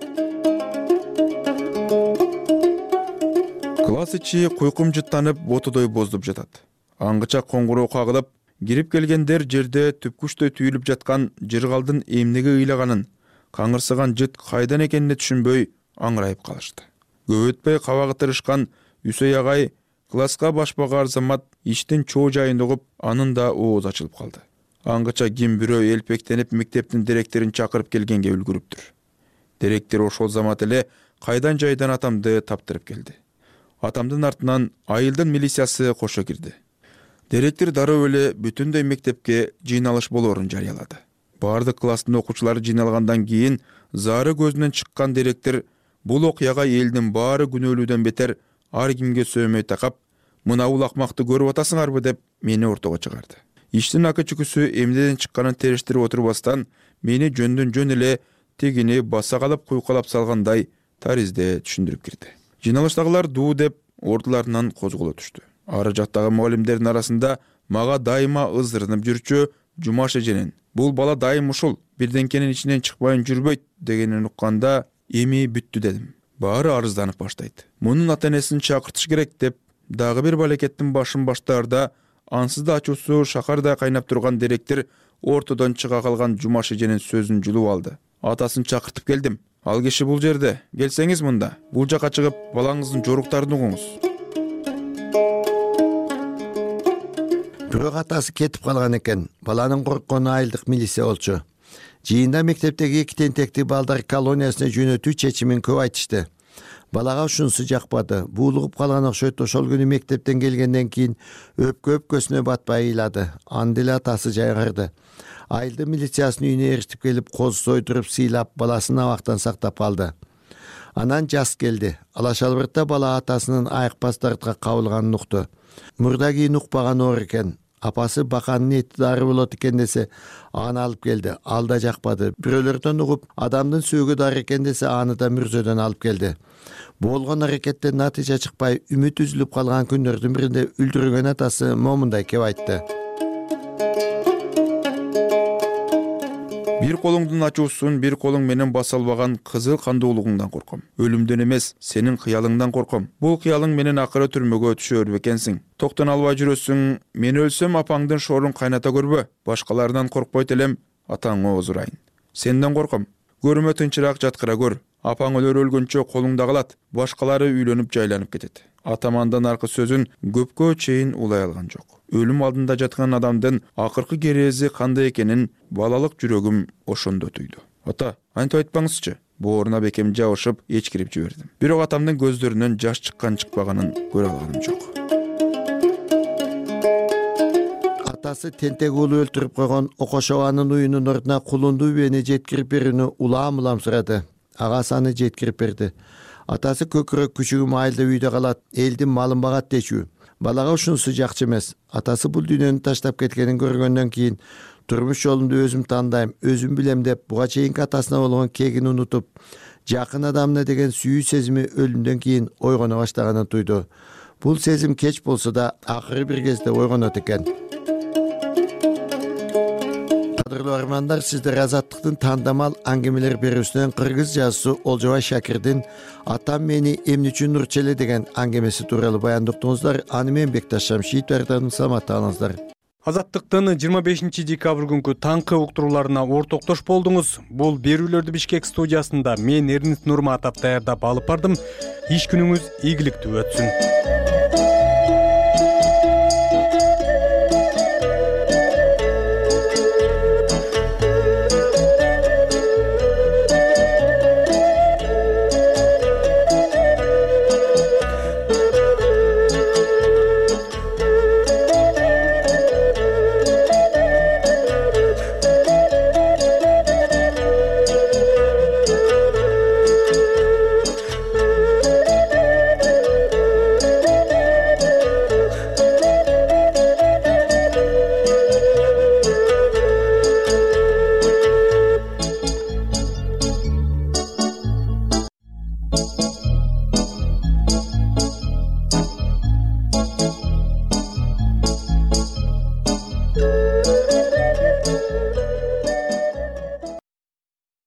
Speaker 5: Класс ичи куйкум жыттанып, ботудой боздуп жатат. Аңгыча коңгуроо кагылып, кирип келгендер жерде түпкүчтөй түйүлүп жаткан жыргалдын эмнеге ыйлаганын, каңырсыган жыт кайдан экенине түшүнбөй аңырайып калышты. Көп өтпөй кабагы тырышкан Үсөй агай класска башпага арзамат иштин чоо жайын угуп, анын да ооз ачылып калды. Аңгыча ким бирөө элпектенип мектептин директорун чакырып келгенге үлгүрүптүр. Директор ошол замат эле кайдан жайдан атамды таптырып келди. Атамдын артынан айылдын милициясы кошо кирди. Директор дароо эле бүтүндөй мектепке жыйналыш болоорун жарыялады. Бардык класстын окуучулары жыйналгандан кийин зары көзүнөн чыккан директор бул окуяга элдин баары күнөөлүүдөн бетер ар кимге сөөмөй такап, мына улакмакты көрүп атасыңарбы деп мени ортого чыгарды. Иштин акы чүкүсү эмнеден чыкканын териштирип отурбастан, мени жөндөн жөн эле тегини баса калып куйкалап салгандай таризде түшүндүрүп кирди. Жыйналыштагылар дуу деп ордуларынан козголо түштү. Ары жактагы мугалимдердин арасында мага дайыма ыздырынып жүрчү Жумаш эженин бул бала дайым ушул бирденкенин ичинен чыкпайын жүрбөйт дегенин укканда эми бүттү дедим. Баары арызданып баштайт. Мунун ата-энесин чакыртыш керек деп дагы бир балекеттин башын баштаарда ансыз да ачуусу шакардай кайнап турган директор ортодон чыга калган Жумаш эженин сөзүн жулуп алды. Атасын чакыртып келдим. Ал киши бул жерде. Келсеңиз мында. Бул жака чыгып, балаңыздын жоруктарын угуңуз.
Speaker 3: Бирок атасы кетип калган экен. Баланын корккону айылдык милиция болчу. Жыйында мектептеги эки тентекти балдар колониясына жөнөтүү чечимин көп айтышты. Балага ушунусу жакпады. Буулугуп калган окшойт. Ошол күнү мектептен келгенден кийин өпкө өпкөсүнө батпай ыйлады. Анда эле атасы жайгарды. Айылдын милициясынын үйүнө эртип келип, коз сойдуруп сыйлап, баласын абактан сактап алды. Анан жаз келди. Алашалбыртта бала атасынын айыкпас дартка кабылганын укту. Мурда кийин укпаган оор экен. Апасы баканын эти дары болот экен десе, аны алып келди. Ал да жакпады. Бирөөлөрдөн угуп, адамдын сөөгү дары экен десе, аны да мүрзөдөн алып келди. Болгон аракеттен натыйжа чыкпай, үмүт үзүлүп калган күндөрдүн биринде үлдүргөн атасы момундай кеп айтты.
Speaker 5: Бир колуңдун ачуусун бир колуң менен баса албаган кызыл кандуулугуңдан корком. Өлүмдөн эмес, сенин кыялыңдан корком. Бул кыялың менен акыры түрмөгө түшөр бекенсиң. Токтон албай жүрөсүң. Мен өлсөм апаңдын шоорун кайната көрбө. Башкалардан коркпойт элем, атаңа озурайын. Сенден корком. Көрүмө тынчыраак жаткыра көр. Апаң өлөр өлгөнчө колуңда калат. Башкалары үйлөнүп жайланып кетет. Атамандан аркы сөзүн көпкө чейин улай алган жок. Өлүм алдында жаткан адамдын акыркы керези кандай экенин балалык жүрөгүм ошондо түйдү. Ата, антип айтпаңызчы. Бооруна бекем жабышып, эчкирип жибердим. Бирок атамдын көздөрүнөн жаш чыккан чыкпаганын көрө алганым жок.
Speaker 3: Атасы тентек уулу өлтүрүп койгон Окошованын уюнун ордуна кулунду үбени жеткирип берүүнү улам-улам сурады. Агасы аны жеткирип берди. Атасы көкүрөк күчүгүм айылда үйдө калат, элдин малын багат дечү. Балага ушунусу жакчы эмес. Атасы бул дүйнөнү таштап кеткенин көргөндөн кийин турмуш жолунду өзүм тандайм, өзүм билем деп буга чейинки атасына болгон кегин унутуп, жакын адамына деген сүйүү сезими өлүмдөн кийин ойгоно баштаганын түйдү. Бул сезим кеч болсо да акыры бир кезде ойгонот экен. Кадырлуу армандар, сиздер Азаттыктын тандамал аңгемелер берүүсүнөн кыргыз жазуусу Олжобай Шакирдин "Атам мени эмне үчүн урчу эле" деген аңгемеси тууралуу баяндоктуңуздар. Аны мен Бекташ Шамшиев даярдадым. Саламатта калыңыздар.
Speaker 1: Азаттыктын жыйырма бешинчи декабрь күнкү таңкы уктурууларына ортоктош болдуңуз. Бул берүүлөрдү Бишкек студиясында мен Эрнист Нурматов даярдап алып бардым. Иш күнүңүз ийгиликтүү өтсүн.